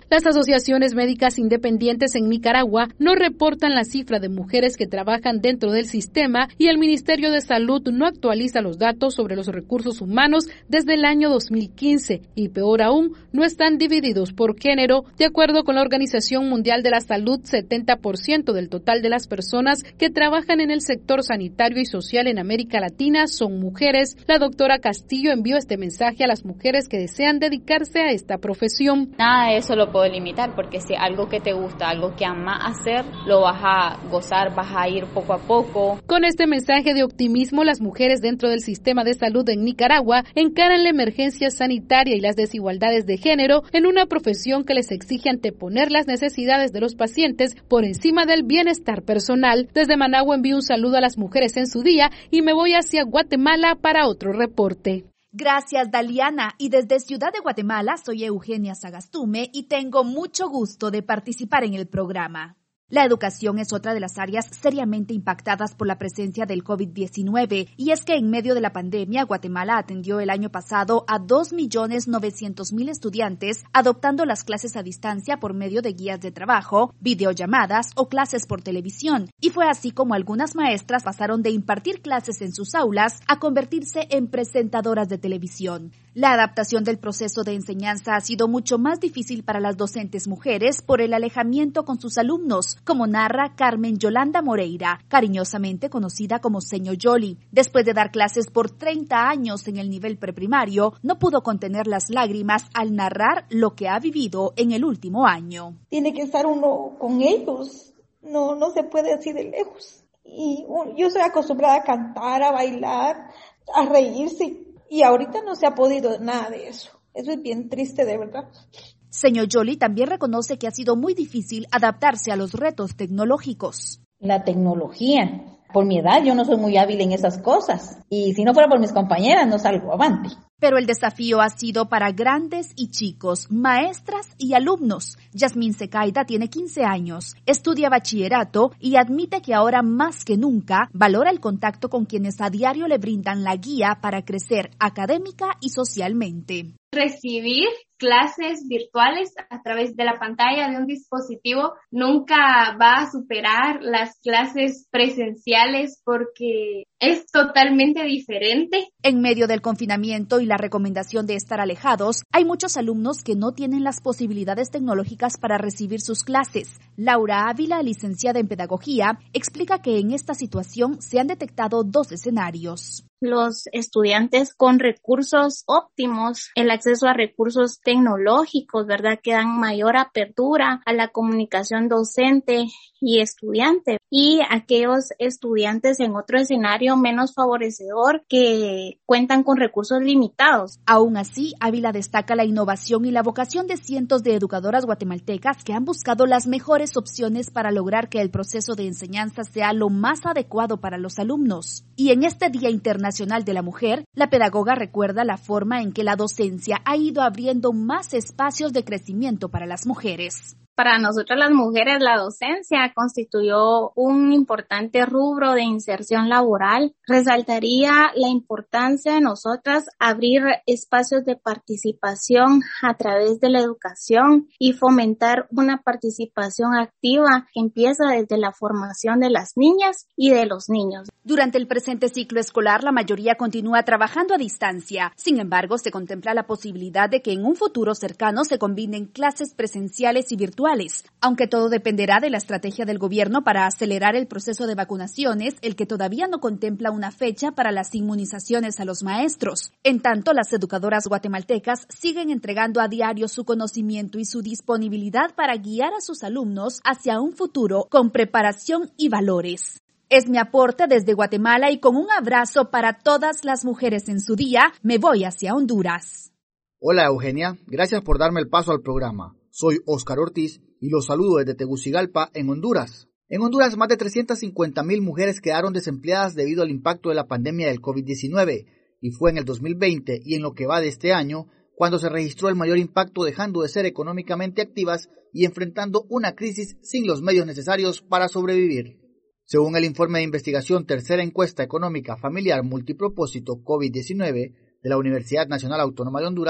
Las asociaciones médicas independientes en Nicaragua no reportan la cifra de mujeres que trabajan dentro del sistema y el Ministerio de Salud no actualiza los datos sobre los recursos humanos desde el año dos mil quince y peor aún, no están divididos por género. De acuerdo con la Organización Mundial de la Salud, setenta por ciento del total de las personas que trabajan en el sector sanitario y social en América Latina son mujeres. La doctora Castillo envió este mensaje a las mujeres que desean dedicarse a esta profesión. Nada de eso lo puedo limitar, porque si algo que te gusta, algo que amas hacer, lo vas a gozar, vas a ir poco a poco. Con este mensaje de optimismo, las mujeres dentro del sistema de salud en Nicaragua encaran la emergencia sanitaria y las desigualdades de género en una profesión que les exige anteponer las necesidades de los pacientes por encima del bienestar personal. Desde Managua envío un saludo a las mujeres en su día y me voy hacia Guatemala para otro reporte. Gracias, Daliana. Y desde Ciudad de Guatemala soy Eugenia Sagastume y tengo mucho gusto de participar en el programa. La educación es otra de las áreas seriamente impactadas por la presencia del COVID diecinueve, y es que en medio de la pandemia, Guatemala atendió el año pasado a dos millones novecientos mil estudiantes, adoptando las clases a distancia por medio de guías de trabajo, videollamadas o clases por televisión, y fue así como algunas maestras pasaron de impartir clases en sus aulas a convertirse en presentadoras de televisión. La adaptación del proceso de enseñanza ha sido mucho más difícil para las docentes mujeres por el alejamiento con sus alumnos, como narra Carmen Yolanda Moreira, cariñosamente conocida como Seño Yoli. Después de dar clases por treinta años en el nivel preprimario, no pudo contener las lágrimas al narrar lo que ha vivido en el último año. Tiene que estar uno con ellos, no, no se puede así de lejos. Y yo soy acostumbrada a cantar, a bailar, a reírse, y ahorita no se ha podido nada de eso. Eso es bien triste, de verdad. Señor Yoli también reconoce que ha sido muy difícil adaptarse a los retos tecnológicos. La tecnología, por mi edad yo no soy muy hábil en esas cosas, y si no fuera por mis compañeras no salgo avante. Pero el desafío ha sido para grandes y chicos, maestras y alumnos. Yasmín Secaida tiene quince años, estudia bachillerato y admite que ahora más que nunca valora el contacto con quienes a diario le brindan la guía para crecer académica y socialmente. Recibir clases virtuales a través de la pantalla de un dispositivo nunca va a superar las clases presenciales porque es totalmente diferente. En medio del confinamiento y la recomendación de estar alejados, hay muchos alumnos que no tienen las posibilidades tecnológicas para recibir sus clases. Laura Ávila, licenciada en Pedagogía, explica que en esta situación se han detectado dos escenarios. Los estudiantes con recursos óptimos, el acceso a recursos tecnológicos, ¿verdad?, que dan mayor apertura a la comunicación docente y estudiante, y aquellos estudiantes en otro escenario menos favorecedor que cuentan con recursos limitados. Aún así, Ávila destaca la innovación y la vocación de cientos de educadoras guatemaltecas que han buscado las mejores opciones para lograr que el proceso de enseñanza sea lo más adecuado para los alumnos. Y en este Día Internacional de la Mujer, la pedagoga recuerda la forma en que la docencia ha ido abriendo más espacios de crecimiento para las mujeres. Para nosotras las mujeres, la docencia constituyó un importante rubro de inserción laboral. Resaltaría la importancia de nosotras abrir espacios de participación a través de la educación y fomentar una participación activa que empieza desde la formación de las niñas y de los niños. Durante el presente ciclo escolar, la mayoría continúa trabajando a distancia. Sin embargo, se contempla la posibilidad de que en un futuro cercano se combinen clases presenciales y virtuales. Aunque todo dependerá de la estrategia del gobierno para acelerar el proceso de vacunaciones, el que todavía no contempla una fecha para las inmunizaciones a los maestros. En tanto, las educadoras guatemaltecas siguen entregando a diario su conocimiento y su disponibilidad para guiar a sus alumnos hacia un futuro con preparación y valores. Es mi aporte desde Guatemala y con un abrazo para todas las mujeres en su día, me voy hacia Honduras. Hola Eugenia, gracias por darme el paso al programa. Soy Óscar Ortiz y los saludo desde Tegucigalpa, en Honduras. En Honduras, más de trescientas cincuenta mil mujeres quedaron desempleadas debido al impacto de la pandemia del COVID diecinueve, y fue en el dos mil veinte y en lo que va de este año cuando se registró el mayor impacto, dejando de ser económicamente activas y enfrentando una crisis sin los medios necesarios para sobrevivir. Según el informe de investigación Tercera Encuesta Económica Familiar Multipropósito COVID diecinueve de la Universidad Nacional Autónoma de Honduras,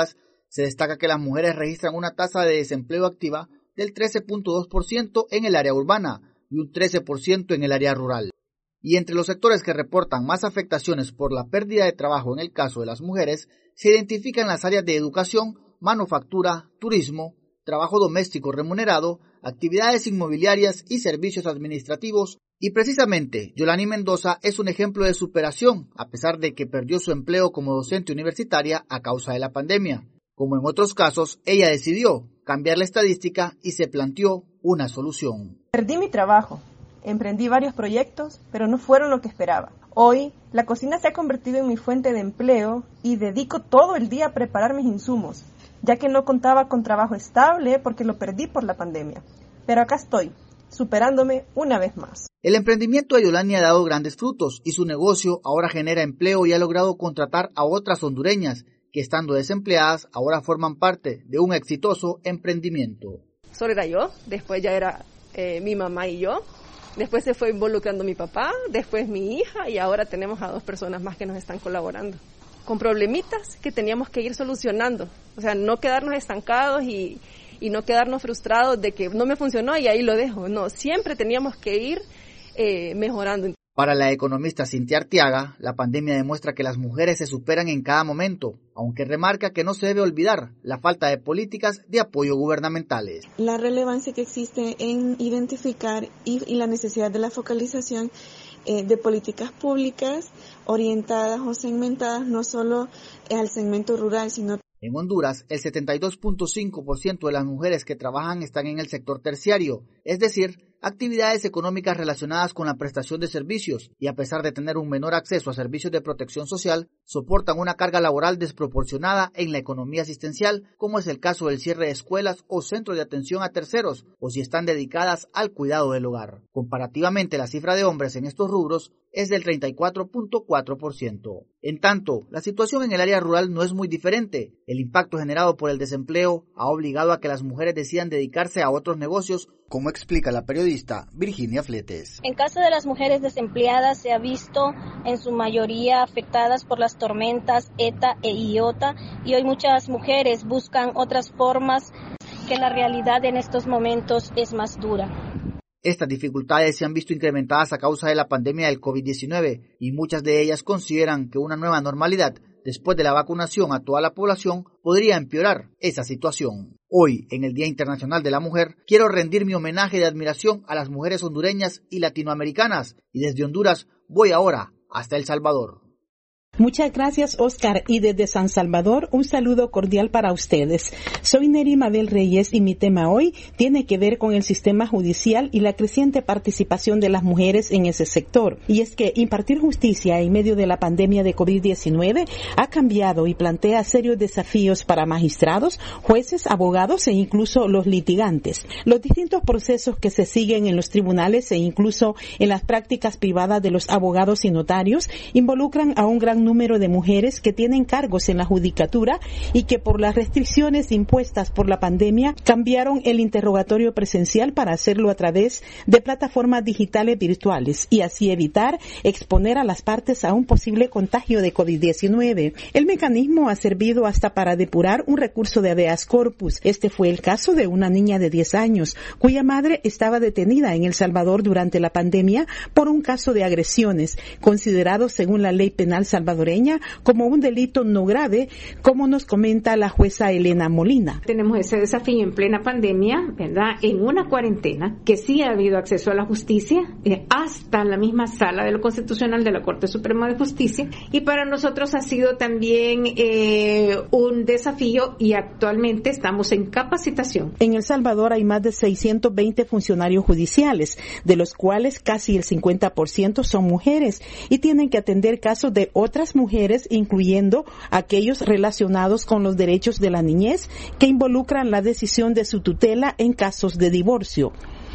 Se destaca que las mujeres registran una tasa de desempleo activa del trece punto dos por ciento en el área urbana y un trece por ciento en el área rural. Y entre los sectores que reportan más afectaciones por la pérdida de trabajo en el caso de las mujeres, se identifican las áreas de educación, manufactura, turismo, trabajo doméstico remunerado, actividades inmobiliarias y servicios administrativos. Y precisamente, Yolani Mendoza es un ejemplo de superación, a pesar de que perdió su empleo como docente universitaria a causa de la pandemia. Como en otros casos, ella decidió cambiar la estadística y se planteó una solución. Perdí mi trabajo, emprendí varios proyectos, pero no fueron lo que esperaba. Hoy, la cocina se ha convertido en mi fuente de empleo y dedico todo el día a preparar mis insumos, ya que no contaba con trabajo estable porque lo perdí por la pandemia. Pero acá estoy, superándome una vez más. El emprendimiento de Yolani ha dado grandes frutos y su negocio ahora genera empleo y ha logrado contratar a otras hondureñas que, estando desempleadas, ahora forman parte de un exitoso emprendimiento. Solo era yo, después ya era eh, mi mamá y yo, después se fue involucrando mi papá, después mi hija y ahora tenemos a dos personas más que nos están colaborando, con problemitas que teníamos que ir solucionando, o sea, no quedarnos estancados y, y no quedarnos frustrados de que no me funcionó y ahí lo dejo, no, siempre teníamos que ir eh, mejorando. Para la economista Cintia Arteaga, la pandemia demuestra que las mujeres se superan en cada momento, aunque remarca que no se debe olvidar la falta de políticas de apoyo gubernamentales. La relevancia que existe en identificar y, y la necesidad de la focalización eh, de políticas públicas orientadas o segmentadas no solo al segmento rural, sino en Honduras, el setenta y dos punto cinco por ciento de las mujeres que trabajan están en el sector terciario, es decir, actividades económicas relacionadas con la prestación de servicios, y a pesar de tener un menor acceso a servicios de protección social, soportan una carga laboral desproporcionada en la economía asistencial, como es el caso del cierre de escuelas o centros de atención a terceros, o si están dedicadas al cuidado del hogar. Comparativamente, la cifra de hombres en estos rubros es del treinta y cuatro punto cuatro por ciento. En tanto, la situación en el área rural no es muy diferente. El impacto generado por el desempleo ha obligado a que las mujeres decidan dedicarse a otros negocios, como explica la periodista Virginia Fletes. En caso de las mujeres desempleadas, se ha visto en su mayoría afectadas por las tormentas ETA e IOTA, y hoy muchas mujeres buscan otras formas, que la realidad en estos momentos es más dura. Estas dificultades se han visto incrementadas a causa de la pandemia del COVID diecinueve y muchas de ellas consideran que una nueva normalidad después de la vacunación a toda la población podría empeorar esa situación. Hoy, en el Día Internacional de la Mujer, quiero rendir mi homenaje de admiración a las mujeres hondureñas y latinoamericanas, y desde Honduras voy ahora hasta El Salvador. Muchas gracias, Oscar, y desde San Salvador un saludo cordial para ustedes. Soy Neri Mabel Reyes y mi tema hoy tiene que ver con el sistema judicial y la creciente participación de las mujeres en ese sector. Y es que impartir justicia en medio de la pandemia de COVID diecinueve ha cambiado y plantea serios desafíos para magistrados, jueces, abogados e incluso los litigantes. Los distintos procesos que se siguen en los tribunales e incluso en las prácticas privadas de los abogados y notarios involucran a un gran número de mujeres que tienen cargos en la judicatura y que por las restricciones impuestas por la pandemia cambiaron el interrogatorio presencial para hacerlo a través de plataformas digitales virtuales y así evitar exponer a las partes a un posible contagio de COVID diecinueve. El mecanismo ha servido hasta para depurar un recurso de habeas corpus. Este fue el caso de una niña de diez años, cuya madre estaba detenida en El Salvador durante la pandemia por un caso de agresiones, considerado según la ley penal salvadoreña como un delito no grave, como nos comenta la jueza Elena Molina. Tenemos ese desafío en plena pandemia, ¿verdad? En una cuarentena, que sí ha habido acceso a la justicia, eh, hasta la misma sala de lo constitucional de la Corte Suprema de Justicia, y para nosotros ha sido también eh, un desafío y actualmente estamos en capacitación. En El Salvador hay más de seiscientos veinte funcionarios judiciales, de los cuales casi el cincuenta por ciento son mujeres y tienen que atender casos de otras mujeres, incluyendo aquellos relacionados con los derechos de la niñez que involucran la decisión de su tutela en casos de divorcio.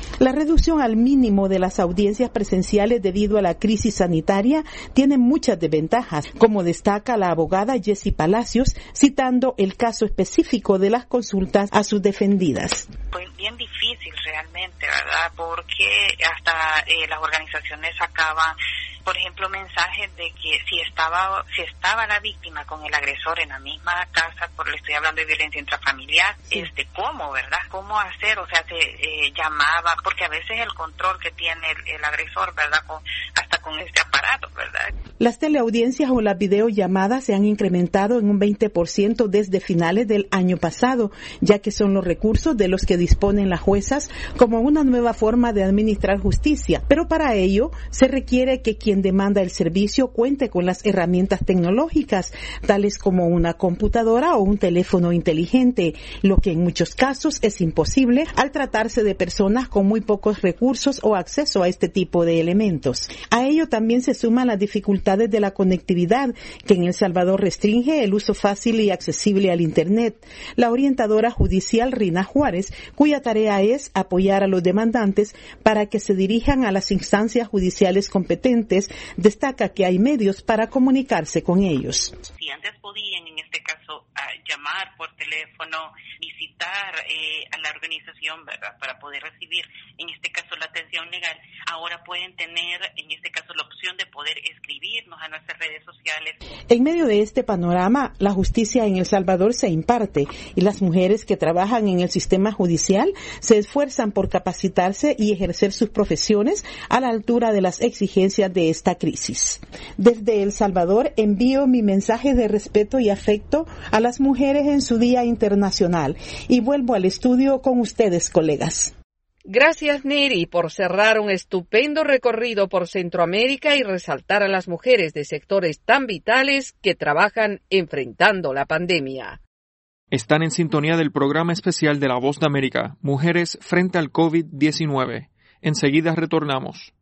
La reducción al mínimo de las audiencias presenciales debido a la crisis sanitaria tiene muchas desventajas, como destaca la abogada Jessie Palacios, citando el caso específico de las consultas a sus defendidas. Pues bien difícil realmente, ¿verdad? Porque hasta eh, las organizaciones sacaban, por ejemplo, mensajes de que si estaba si estaba la víctima con el agresor en la misma casa, por le estoy hablando de violencia intrafamiliar, sí. este, ¿cómo, verdad? ¿Cómo hacer? O sea, se eh, llamaba, porque a veces el control que tiene el, el agresor, ¿verdad? Con, hasta con este aparato, ¿verdad? Las teleaudiencias o las videollamadas se han incrementado en un veinte por ciento desde finales del año pasado, ya que son los recursos de los que disponen las juezas como una nueva forma de administrar justicia. Pero para ello se requiere que quien demanda el servicio cuente con las herramientas tecnológicas, tales como una computadora o un teléfono inteligente, lo que en muchos casos es imposible al tratarse de personas con muy pocos recursos o acceso a este tipo de elementos. A ello también se suman las dificultades de la conectividad, que en El Salvador restringe el uso fácil y accesible al Internet. La orientadora judicial Rina Juárez, cuya tarea es apoyar a los demandantes para que se dirijan a las instancias judiciales competentes, destaca que hay medios para comunicarse con ellos. Si antes podían, en este caso, uh, llamar por teléfono, visitar eh, a la organización, ¿verdad?, para poder recibir, en este caso, la atención legal, ahora pueden tener, en este caso, la opción de poder escribirnos a nuestras redes sociales. En medio de este panorama, la justicia en El Salvador se imparte y las mujeres que trabajan en el sistema judicial se esfuerzan por capacitarse y ejercer sus profesiones a la altura de las exigencias de esta crisis. Desde El Salvador envío mi mensaje de respeto y afecto a las mujeres en su Día Internacional y vuelvo al estudio con ustedes, colegas. Gracias, Neri, por cerrar un estupendo recorrido por Centroamérica y resaltar a las mujeres de sectores tan vitales que trabajan enfrentando la pandemia. Están en sintonía del programa especial de La Voz de América, Mujeres frente al COVID diecinueve. Enseguida retornamos.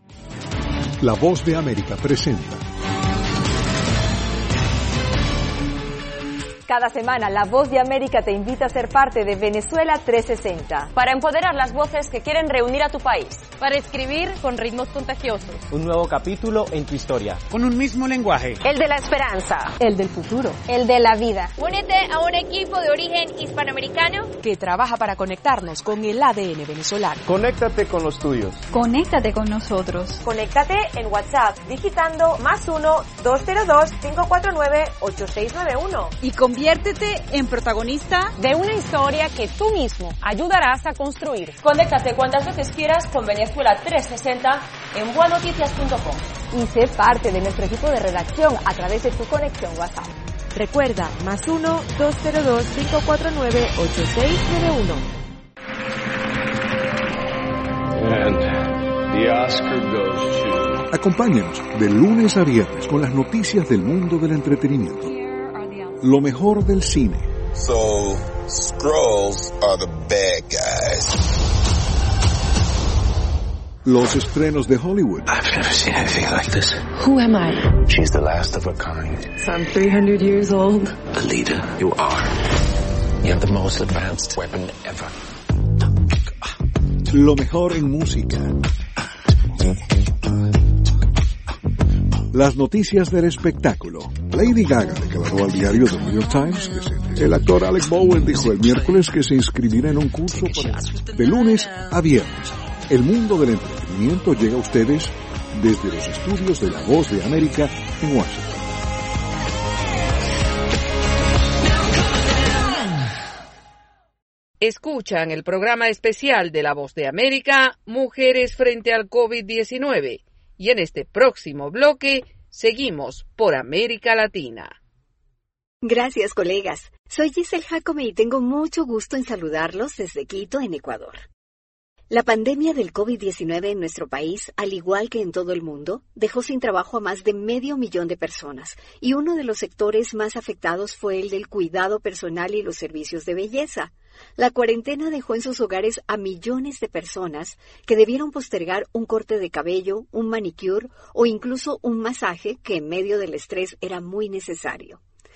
La Voz de América presenta. Cada semana, La Voz de América te invita a ser parte de Venezuela trescientos sesenta. Para empoderar las voces que quieren reunir a tu país. Para escribir con ritmos contagiosos. Un nuevo capítulo en tu historia. Con un mismo lenguaje. El de la esperanza. El del futuro. El de la vida. Únete a un equipo de origen hispanoamericano que trabaja para conectarnos con el A D N venezolano. Conéctate con los tuyos. Conéctate con nosotros. Conéctate en WhatsApp digitando más uno, dos cero dos, cinco cuatro nueve, ocho seis nueve uno. Y conviértete en protagonista de una historia que tú mismo ayudarás a construir. Conéctate cuantas veces quieras con Venezuela trescientos sesenta en bua noticias punto com y sé parte de nuestro equipo de redacción a través de tu conexión WhatsApp. Recuerda, más uno, dos cero dos, cinco cuatro nueve, ocho seis nueve uno. And the Oscar goes to... Acompáñanos de lunes a viernes con las noticias del mundo del entretenimiento. Lo mejor del cine. So, Skrulls are the bad guys. Los estrenos de Hollywood. I've never seen anything like this. Who am I? She's the last of her kind. So I'm three hundred years old. A leader, you are. You have the most advanced weapon ever. Lo mejor en música. Las noticias del espectáculo. Lady Gaga declaró al diario The New York Times que el actor Alec Bowen dijo el miércoles que se inscribirá en un curso para... De lunes a viernes, el mundo del entretenimiento llega a ustedes desde los estudios de La Voz de América en Washington. Escuchan el programa especial de La Voz de América, Mujeres frente al COVID diecinueve. Y en este próximo bloque, seguimos por América Latina. Gracias, colegas. Soy Giselle Jacome y tengo mucho gusto en saludarlos desde Quito, en Ecuador. La pandemia del COVID diecinueve en nuestro país, al igual que en todo el mundo, dejó sin trabajo a más de medio millón de personas, y uno de los sectores más afectados fue el del cuidado personal y los servicios de belleza. La cuarentena dejó en sus hogares a millones de personas que debieron postergar un corte de cabello, un manicure o incluso un masaje que en medio del estrés era muy necesario.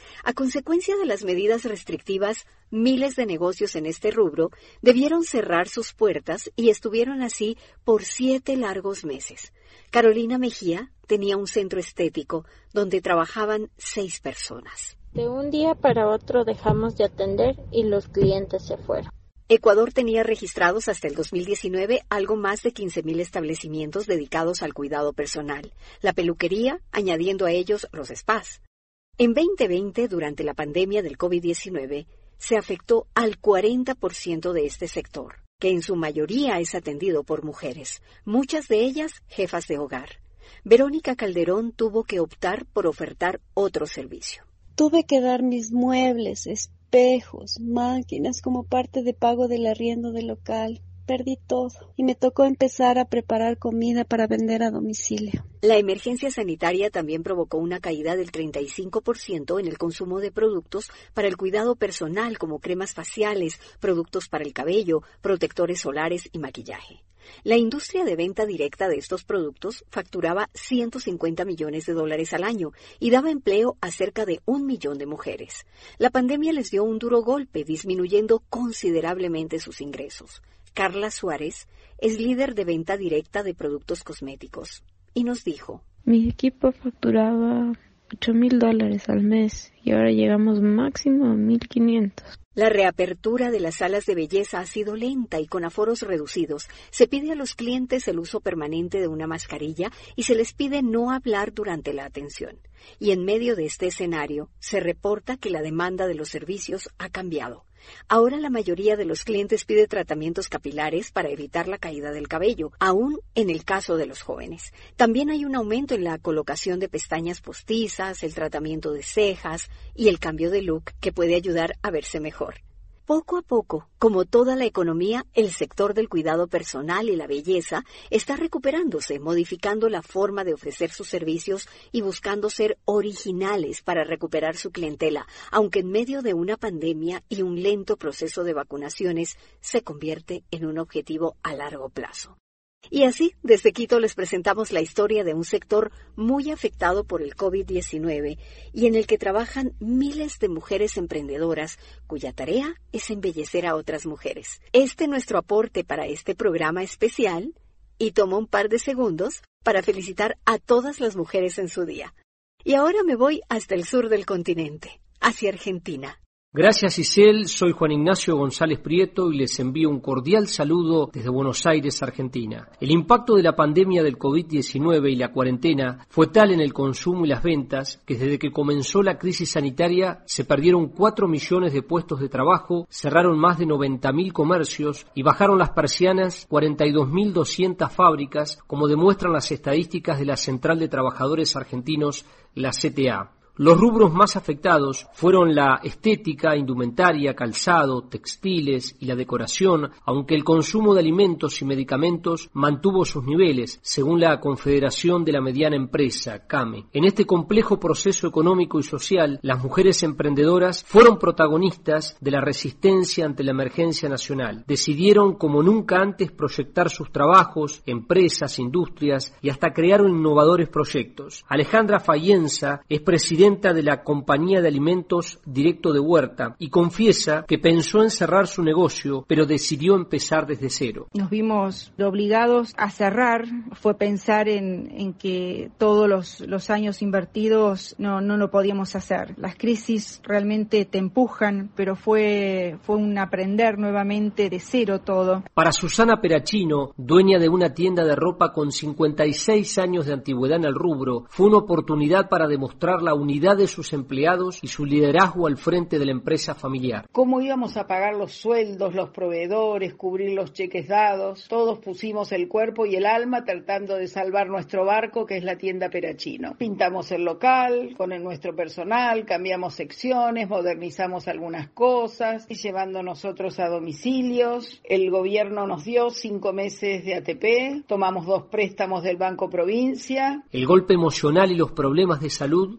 A consecuencia de las medidas restrictivas, miles de negocios en este rubro debieron cerrar sus puertas y estuvieron así por siete largos meses. Carolina Mejía tenía un centro estético donde trabajaban seis personas. De un día para otro dejamos de atender y los clientes se fueron. Ecuador tenía registrados hasta el dos mil diecinueve algo más de quince mil establecimientos dedicados al cuidado personal, la peluquería, añadiendo a ellos los spas. En veinte veinte, durante la pandemia del COVID diecinueve, se afectó al cuarenta por ciento de este sector, que en su mayoría es atendido por mujeres, muchas de ellas jefas de hogar. Verónica Calderón tuvo que optar por ofertar otro servicio. Tuve que dar mis muebles, espejos, máquinas como parte de pago del arriendo del local. Perdí todo y me tocó empezar a preparar comida para vender a domicilio. La emergencia sanitaria también provocó una caída del treinta y cinco por ciento en el consumo de productos para el cuidado personal como cremas faciales, productos para el cabello, protectores solares y maquillaje. La industria de venta directa de estos productos facturaba ciento cincuenta millones de dólares al año y daba empleo a cerca de un millón de mujeres. La pandemia les dio un duro golpe, disminuyendo considerablemente sus ingresos. Carla Suárez es líder de venta directa de productos cosméticos y nos dijo: Mi equipo facturaba ocho mil dólares al mes y ahora llegamos máximo a mil quinientos. La reapertura de las salas de belleza ha sido lenta y con aforos reducidos. Se pide a los clientes el uso permanente de una mascarilla y se les pide no hablar durante la atención. Y en medio de este escenario, se reporta que la demanda de los servicios ha cambiado. Ahora la mayoría de los clientes pide tratamientos capilares para evitar la caída del cabello, aún en el caso de los jóvenes. También hay un aumento en la colocación de pestañas postizas, el tratamiento de cejas y el cambio de look que puede ayudar a verse mejor. Poco a poco, como toda la economía, el sector del cuidado personal y la belleza está recuperándose, modificando la forma de ofrecer sus servicios y buscando ser originales para recuperar su clientela, aunque en medio de una pandemia y un lento proceso de vacunaciones se convierte en un objetivo a largo plazo. Y así, desde Quito les presentamos la historia de un sector muy afectado por el COVID diecinueve y en el que trabajan miles de mujeres emprendedoras cuya tarea es embellecer a otras mujeres. Este es nuestro aporte para este programa especial y tomo un par de segundos para felicitar a todas las mujeres en su día. Y ahora me voy hasta el sur del continente, hacia Argentina. Gracias, Isel. Soy Juan Ignacio González Prieto y les envío un cordial saludo desde Buenos Aires, Argentina. El impacto de la pandemia del COVID diecinueve y la cuarentena fue tal en el consumo y las ventas que desde que comenzó la crisis sanitaria se perdieron cuatro millones de puestos de trabajo, cerraron más de noventa mil comercios y bajaron las persianas cuarenta y dos mil doscientas fábricas, como demuestran las estadísticas de la Central de Trabajadores Argentinos, la C T A. Los rubros más afectados fueron la estética, indumentaria, calzado, textiles y la decoración, aunque el consumo de alimentos y medicamentos mantuvo sus niveles, según la Confederación de la Mediana Empresa, C A M E. En este complejo proceso económico y social, las mujeres emprendedoras fueron protagonistas de la resistencia ante la emergencia nacional. Decidieron como nunca antes proyectar sus trabajos, empresas, industrias y hasta crearon innovadores proyectos. Alejandra Fayenza es presidenta de la Compañía de Alimentos Directo de Huerta y confiesa que pensó en cerrar su negocio, pero decidió empezar desde cero. Nos vimos obligados a cerrar, fue pensar en, en que todos los, los años invertidos no, no lo podíamos hacer. Las crisis realmente te empujan, pero fue, fue un aprender nuevamente de cero todo. Para Susana Perachino, dueña de una tienda de ropa con cincuenta y seis años de antigüedad en el rubro, fue una oportunidad para demostrar la unidad de sus empleados y su liderazgo al frente de la empresa familiar. ¿Cómo íbamos a pagar los sueldos, los proveedores, cubrir los cheques dados? Todos pusimos el cuerpo y el alma tratando de salvar nuestro barco, que es la tienda Perachino. Pintamos el local con el nuestro personal, cambiamos secciones, modernizamos algunas cosas, y llevando nosotros a domicilios. El gobierno nos dio cinco meses de A T P, tomamos dos préstamos del Banco Provincia. El golpe emocional y los problemas de salud también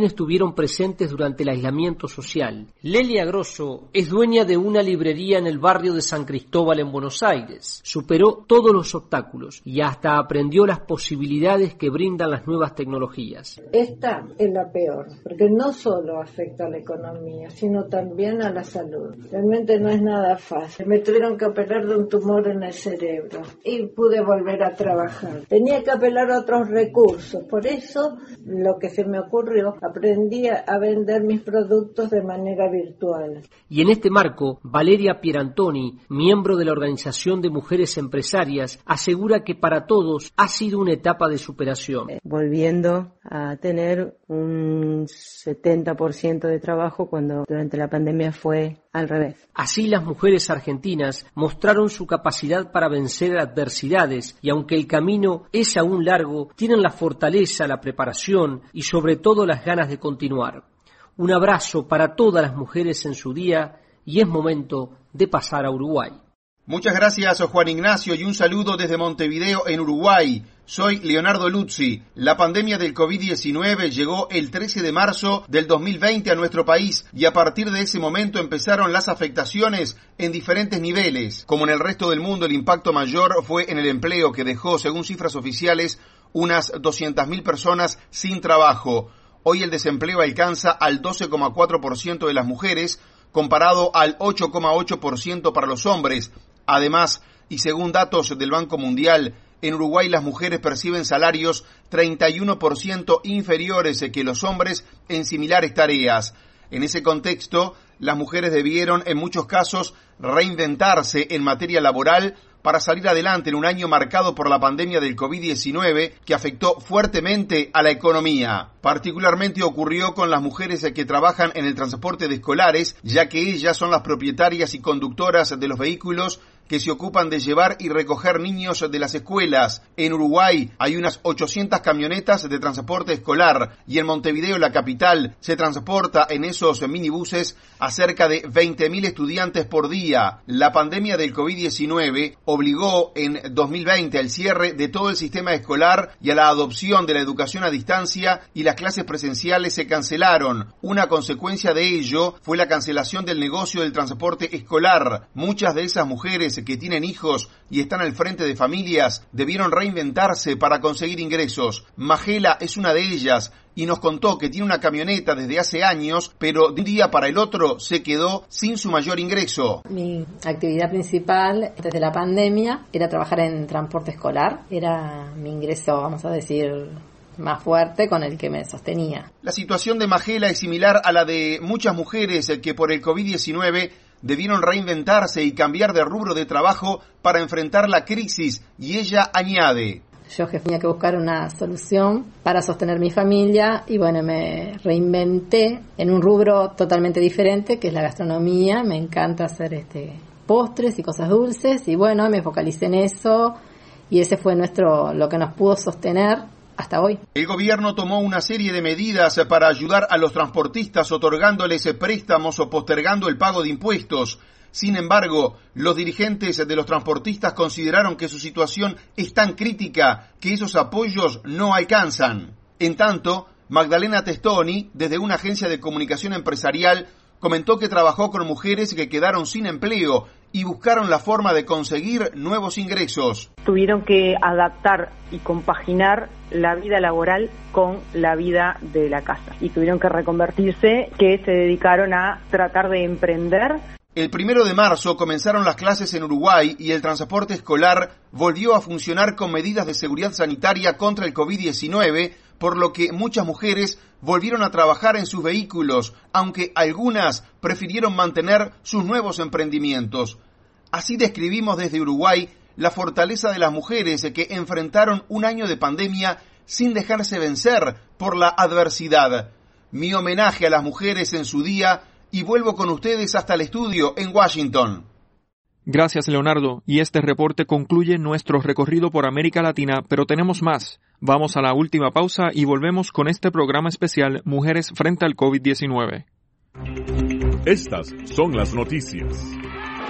también estuvieron presentes durante el aislamiento social. Lelia Grosso es dueña de una librería en el barrio de San Cristóbal en Buenos Aires. Superó todos los obstáculos y hasta aprendió las posibilidades que brindan las nuevas tecnologías. Esta es la peor, porque no solo afecta a la economía, sino también a la salud. Realmente no es nada fácil. Me tuvieron que operar de un tumor en el cerebro y pude volver a trabajar. Tenía que apelar a otros recursos, por eso lo que se me ocurrió, aprendí a vender mis productos de manera virtual. Y en este marco, Valeria Pierantoni, miembro de la Organización de Mujeres Empresarias, asegura que para todos ha sido una etapa de superación. Volviendo a tener un setenta por ciento de trabajo cuando durante la pandemia fue al revés. Así las mujeres argentinas mostraron su capacidad para vencer adversidades y aunque el camino es aún largo, tienen la fortaleza, la preparación y sobre todo las ganas de continuar. Un abrazo para todas las mujeres en su día y es momento de pasar a Uruguay. Muchas gracias, Juan Ignacio, y un saludo desde Montevideo, en Uruguay. Soy Leonardo Luzzi. La pandemia del COVID diecinueve llegó el trece de marzo del dos mil veinte a nuestro país y a partir de ese momento empezaron las afectaciones en diferentes niveles. Como en el resto del mundo, el impacto mayor fue en el empleo, que dejó, según cifras oficiales, unas doscientas mil personas sin trabajo. Hoy el desempleo alcanza al doce coma cuatro por ciento de las mujeres, comparado al ocho coma ocho por ciento para los hombres. Además, y según datos del Banco Mundial, en Uruguay las mujeres perciben salarios treinta y uno por ciento inferiores que los hombres en similares tareas. En ese contexto, las mujeres debieron, en muchos casos, reinventarse en materia laboral para salir adelante en un año marcado por la pandemia del COVID diecinueve que afectó fuertemente a la economía. Particularmente ocurrió con las mujeres que trabajan en el transporte de escolares, ya que ellas son las propietarias y conductoras de los vehículos que se ocupan de llevar y recoger niños de las escuelas. En Uruguay hay unas ochocientas camionetas de transporte escolar y en Montevideo, la capital, se transporta en esos minibuses a cerca de veinte mil estudiantes por día. La pandemia del COVID diecinueve obligó en dos mil veinte al cierre de todo el sistema escolar y a la adopción de la educación a distancia, y las clases presenciales se cancelaron. Una consecuencia de ello fue la cancelación del negocio del transporte escolar. Muchas de esas mujeres que tienen hijos y están al frente de familias debieron reinventarse para conseguir ingresos. Magela es una de ellas y nos contó que tiene una camioneta desde hace años, pero de un día para el otro se quedó sin su mayor ingreso. Mi actividad principal desde la pandemia era trabajar en transporte escolar. Era mi ingreso, vamos a decir, más fuerte, con el que me sostenía. La situación de Magela es similar a la de muchas mujeres que por el COVID diecinueve debieron reinventarse y cambiar de rubro de trabajo para enfrentar la crisis, y ella añade: yo que tenía que buscar una solución para sostener mi familia y bueno, me reinventé en un rubro totalmente diferente, que es la gastronomía. Me encanta hacer este postres y cosas dulces y bueno, me focalicé en eso y ese fue nuestro lo que nos pudo sostener hasta hoy. El gobierno tomó una serie de medidas para ayudar a los transportistas, otorgándoles préstamos o postergando el pago de impuestos. Sin embargo, los dirigentes de los transportistas consideraron que su situación es tan crítica que esos apoyos no alcanzan. En tanto, Magdalena Testoni, desde una agencia de comunicación empresarial, comentó que trabajó con mujeres que quedaron sin empleo y buscaron la forma de conseguir nuevos ingresos. Tuvieron que adaptar y compaginar la vida laboral con la vida de la casa y tuvieron que reconvertirse, que se dedicaron a tratar de emprender. El primero de marzo comenzaron las clases en Uruguay y el transporte escolar volvió a funcionar con medidas de seguridad sanitaria contra el COVID diecinueve, por lo que muchas mujeres volvieron a trabajar en sus vehículos, aunque algunas prefirieron mantener sus nuevos emprendimientos. Así describimos desde Uruguay la fortaleza de las mujeres que enfrentaron un año de pandemia sin dejarse vencer por la adversidad. Mi homenaje a las mujeres en su día, y vuelvo con ustedes hasta el estudio en Washington. Gracias, Leonardo, y este reporte concluye nuestro recorrido por América Latina, pero tenemos más. Vamos a la última pausa y volvemos con este programa especial Mujeres frente al COVID diecinueve. Estas son las noticias.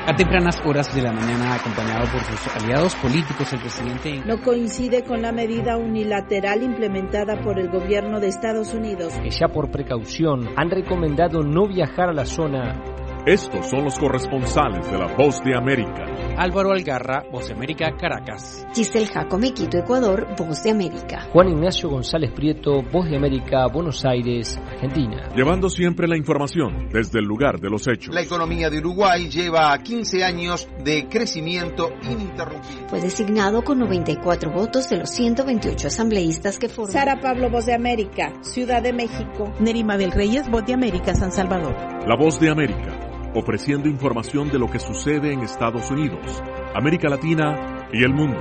A tempranas horas de la mañana, acompañado por sus aliados políticos, el presidente no coincide con la medida unilateral implementada por el gobierno de Estados Unidos, que ya por precaución han recomendado no viajar a la zona. Estos son los corresponsales de La Voz de América. Álvaro Algarra, Voz de América, Caracas. Giselle Jacome, Quito, Ecuador, Voz de América. Juan Ignacio González Prieto, Voz de América, Buenos Aires, Argentina. Llevando siempre la información desde el lugar de los hechos. La economía de Uruguay lleva quince años de crecimiento ininterrumpido. Fue designado con noventa y cuatro votos de los ciento veintiocho asambleístas que forman. Sara Pablo, Voz de América, Ciudad de México. Nerima del Reyes, Voz de América, San Salvador. La Voz de América, ofreciendo información de lo que sucede en Estados Unidos, América Latina y el mundo.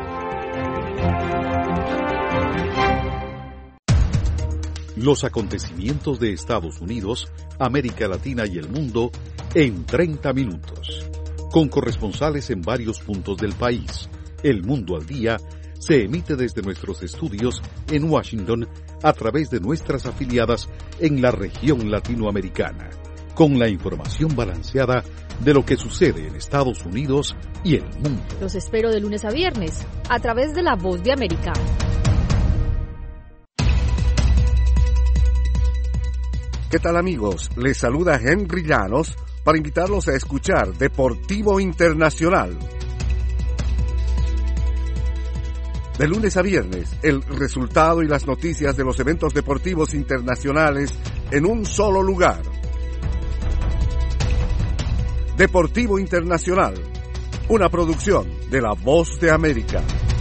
Los acontecimientos de Estados Unidos, América Latina y el mundo en treinta minutos. Con corresponsales en varios puntos del país. El Mundo al Día se emite desde nuestros estudios en Washington a través de nuestras afiliadas en la región latinoamericana, con la información balanceada de lo que sucede en Estados Unidos y el mundo. Los espero de lunes a viernes, a través de La Voz de América. ¿Qué tal, amigos? Les saluda Henry Llanos para invitarlos a escuchar Deportivo Internacional. De lunes a viernes, el resultado y las noticias de los eventos deportivos internacionales en un solo lugar. Deportivo Internacional, una producción de La Voz de América.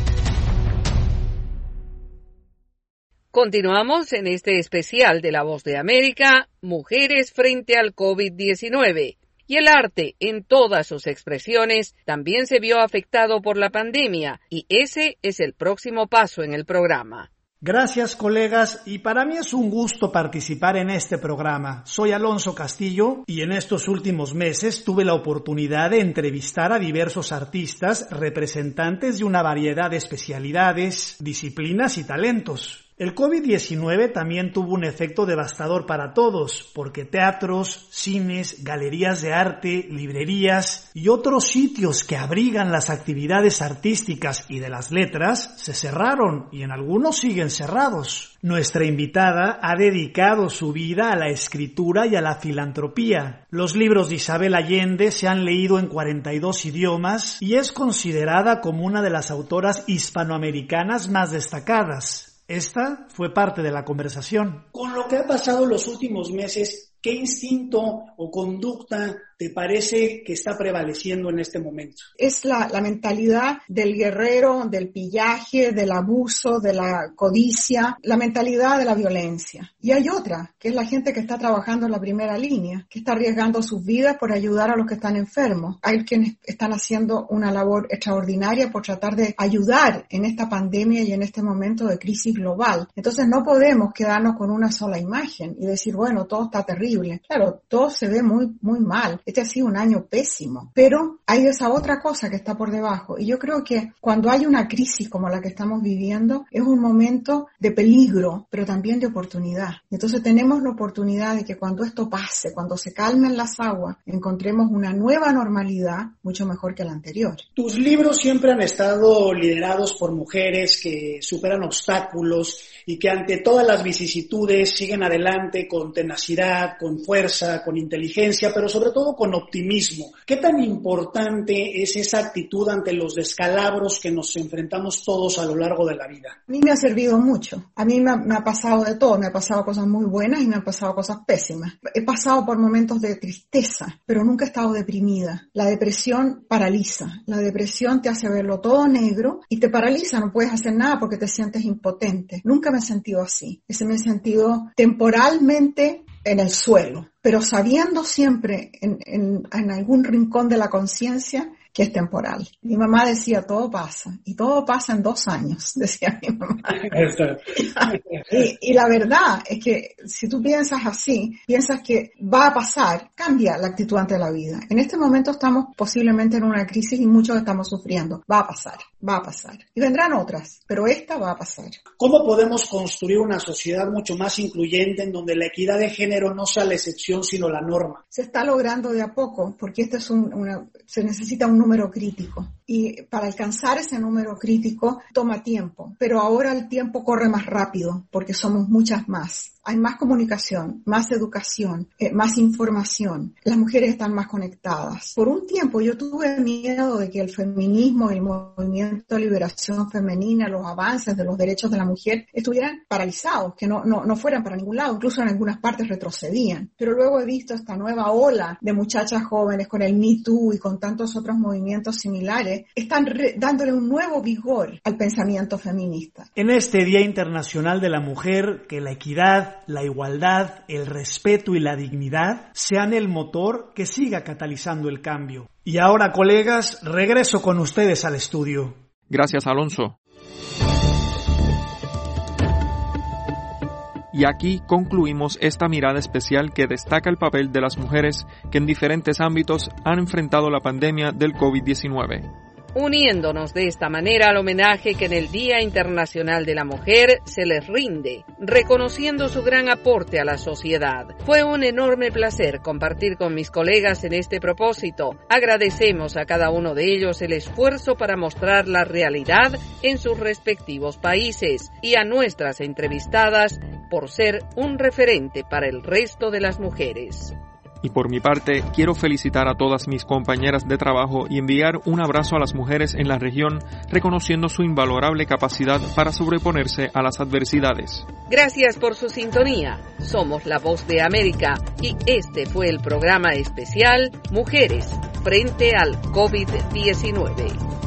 Continuamos en este especial de La Voz de América, Mujeres frente al COVID diecinueve. Y el arte, en todas sus expresiones, también se vio afectado por la pandemia, y ese es el próximo paso en el programa. Gracias, colegas, y para mí es un gusto participar en este programa. Soy Alonso Castillo y en estos últimos meses tuve la oportunidad de entrevistar a diversos artistas representantes de una variedad de especialidades, disciplinas y talentos. El COVID diecinueve también tuvo un efecto devastador para todos, porque teatros, cines, galerías de arte, librerías y otros sitios que abrigan las actividades artísticas y de las letras se cerraron y en algunos siguen cerrados. Nuestra invitada ha dedicado su vida a la escritura y a la filantropía. Los libros de Isabel Allende se han leído en cuarenta y dos idiomas y es considerada como una de las autoras hispanoamericanas más destacadas. Esta fue parte de la conversación. Con lo que ha pasado los últimos meses, ¿qué instinto o conducta te parece que está prevaleciendo en este momento? Es la, la mentalidad del guerrero, del pillaje, del abuso, de la codicia, la mentalidad de la violencia. Y hay otra, que es la gente que está trabajando en la primera línea, que está arriesgando sus vidas por ayudar a los que están enfermos. Hay quienes están haciendo una labor extraordinaria por tratar de ayudar en esta pandemia y en este momento de crisis global. Entonces no podemos quedarnos con una sola imagen y decir, bueno, todo está terrible. Claro, todo se ve muy, muy mal. Este ha sido un año pésimo, pero hay esa otra cosa que está por debajo. Y yo creo que cuando hay una crisis como la que estamos viviendo, es un momento de peligro, pero también de oportunidad. Entonces tenemos la oportunidad de que cuando esto pase, cuando se calmen las aguas, encontremos una nueva normalidad mucho mejor que la anterior. Tus libros siempre han estado liderados por mujeres que superan obstáculos y que ante todas las vicisitudes siguen adelante con tenacidad, con fuerza, con inteligencia, pero sobre todo con optimismo. ¿Qué tan importante es esa actitud ante los descalabros que nos enfrentamos todos a lo largo de la vida? A mí me ha servido mucho. A mí me ha, me ha pasado de todo. Me ha pasado cosas muy buenas y me han pasado cosas pésimas. He pasado por momentos de tristeza, pero nunca he estado deprimida. La depresión paraliza. La depresión te hace verlo todo negro y te paraliza. No puedes hacer nada porque te sientes impotente. Nunca me he sentido así. Ese me he sentido temporalmente en el suelo, pero sabiendo siempre en, en, en algún rincón de la conciencia que es temporal. Mi mamá decía, todo pasa, y todo pasa en dos años, decía mi mamá. y, y la verdad es que si tú piensas así, piensas que va a pasar, cambia la actitud ante la vida. En este momento estamos posiblemente en una crisis y muchos estamos sufriendo. Va a pasar. va a pasar. Y vendrán otras, pero esta va a pasar. ¿Cómo podemos construir una sociedad mucho más incluyente en donde la equidad de género no sea la excepción sino la norma? Se está logrando de a poco, porque esto es un, una, se necesita un número crítico. Y para alcanzar ese número crítico toma tiempo, pero ahora el tiempo corre más rápido porque somos muchas más. Hay más comunicación, más educación, eh, más información. Las mujeres están más conectadas. Por un tiempo yo tuve miedo de que el feminismo, el movimiento de liberación femenina, los avances de los derechos de la mujer estuvieran paralizados, que no, no, no fueran para ningún lado, incluso en algunas partes retrocedían. Pero luego he visto esta nueva ola de muchachas jóvenes con el Me Too y con tantos otros movimientos similares, están re- dándole un nuevo vigor al pensamiento feminista. En este Día Internacional de la Mujer, que la equidad, la igualdad, el respeto y la dignidad sean el motor que siga catalizando el cambio. Y ahora, colegas, regreso con ustedes al estudio. Gracias, Alonso. Y aquí concluimos esta mirada especial que destaca el papel de las mujeres que en diferentes ámbitos han enfrentado la pandemia del COVID diecinueve. Uniéndonos de esta manera al homenaje que en el Día Internacional de la Mujer se les rinde, reconociendo su gran aporte a la sociedad. Fue un enorme placer compartir con mis colegas en este propósito. Agradecemos a cada uno de ellos el esfuerzo para mostrar la realidad en sus respectivos países y a nuestras entrevistadas por ser un referente para el resto de las mujeres. Y por mi parte, quiero felicitar a todas mis compañeras de trabajo y enviar un abrazo a las mujeres en la región, reconociendo su invalorable capacidad para sobreponerse a las adversidades. Gracias por su sintonía. Somos La Voz de América y este fue el programa especial Mujeres frente al COVID diecinueve.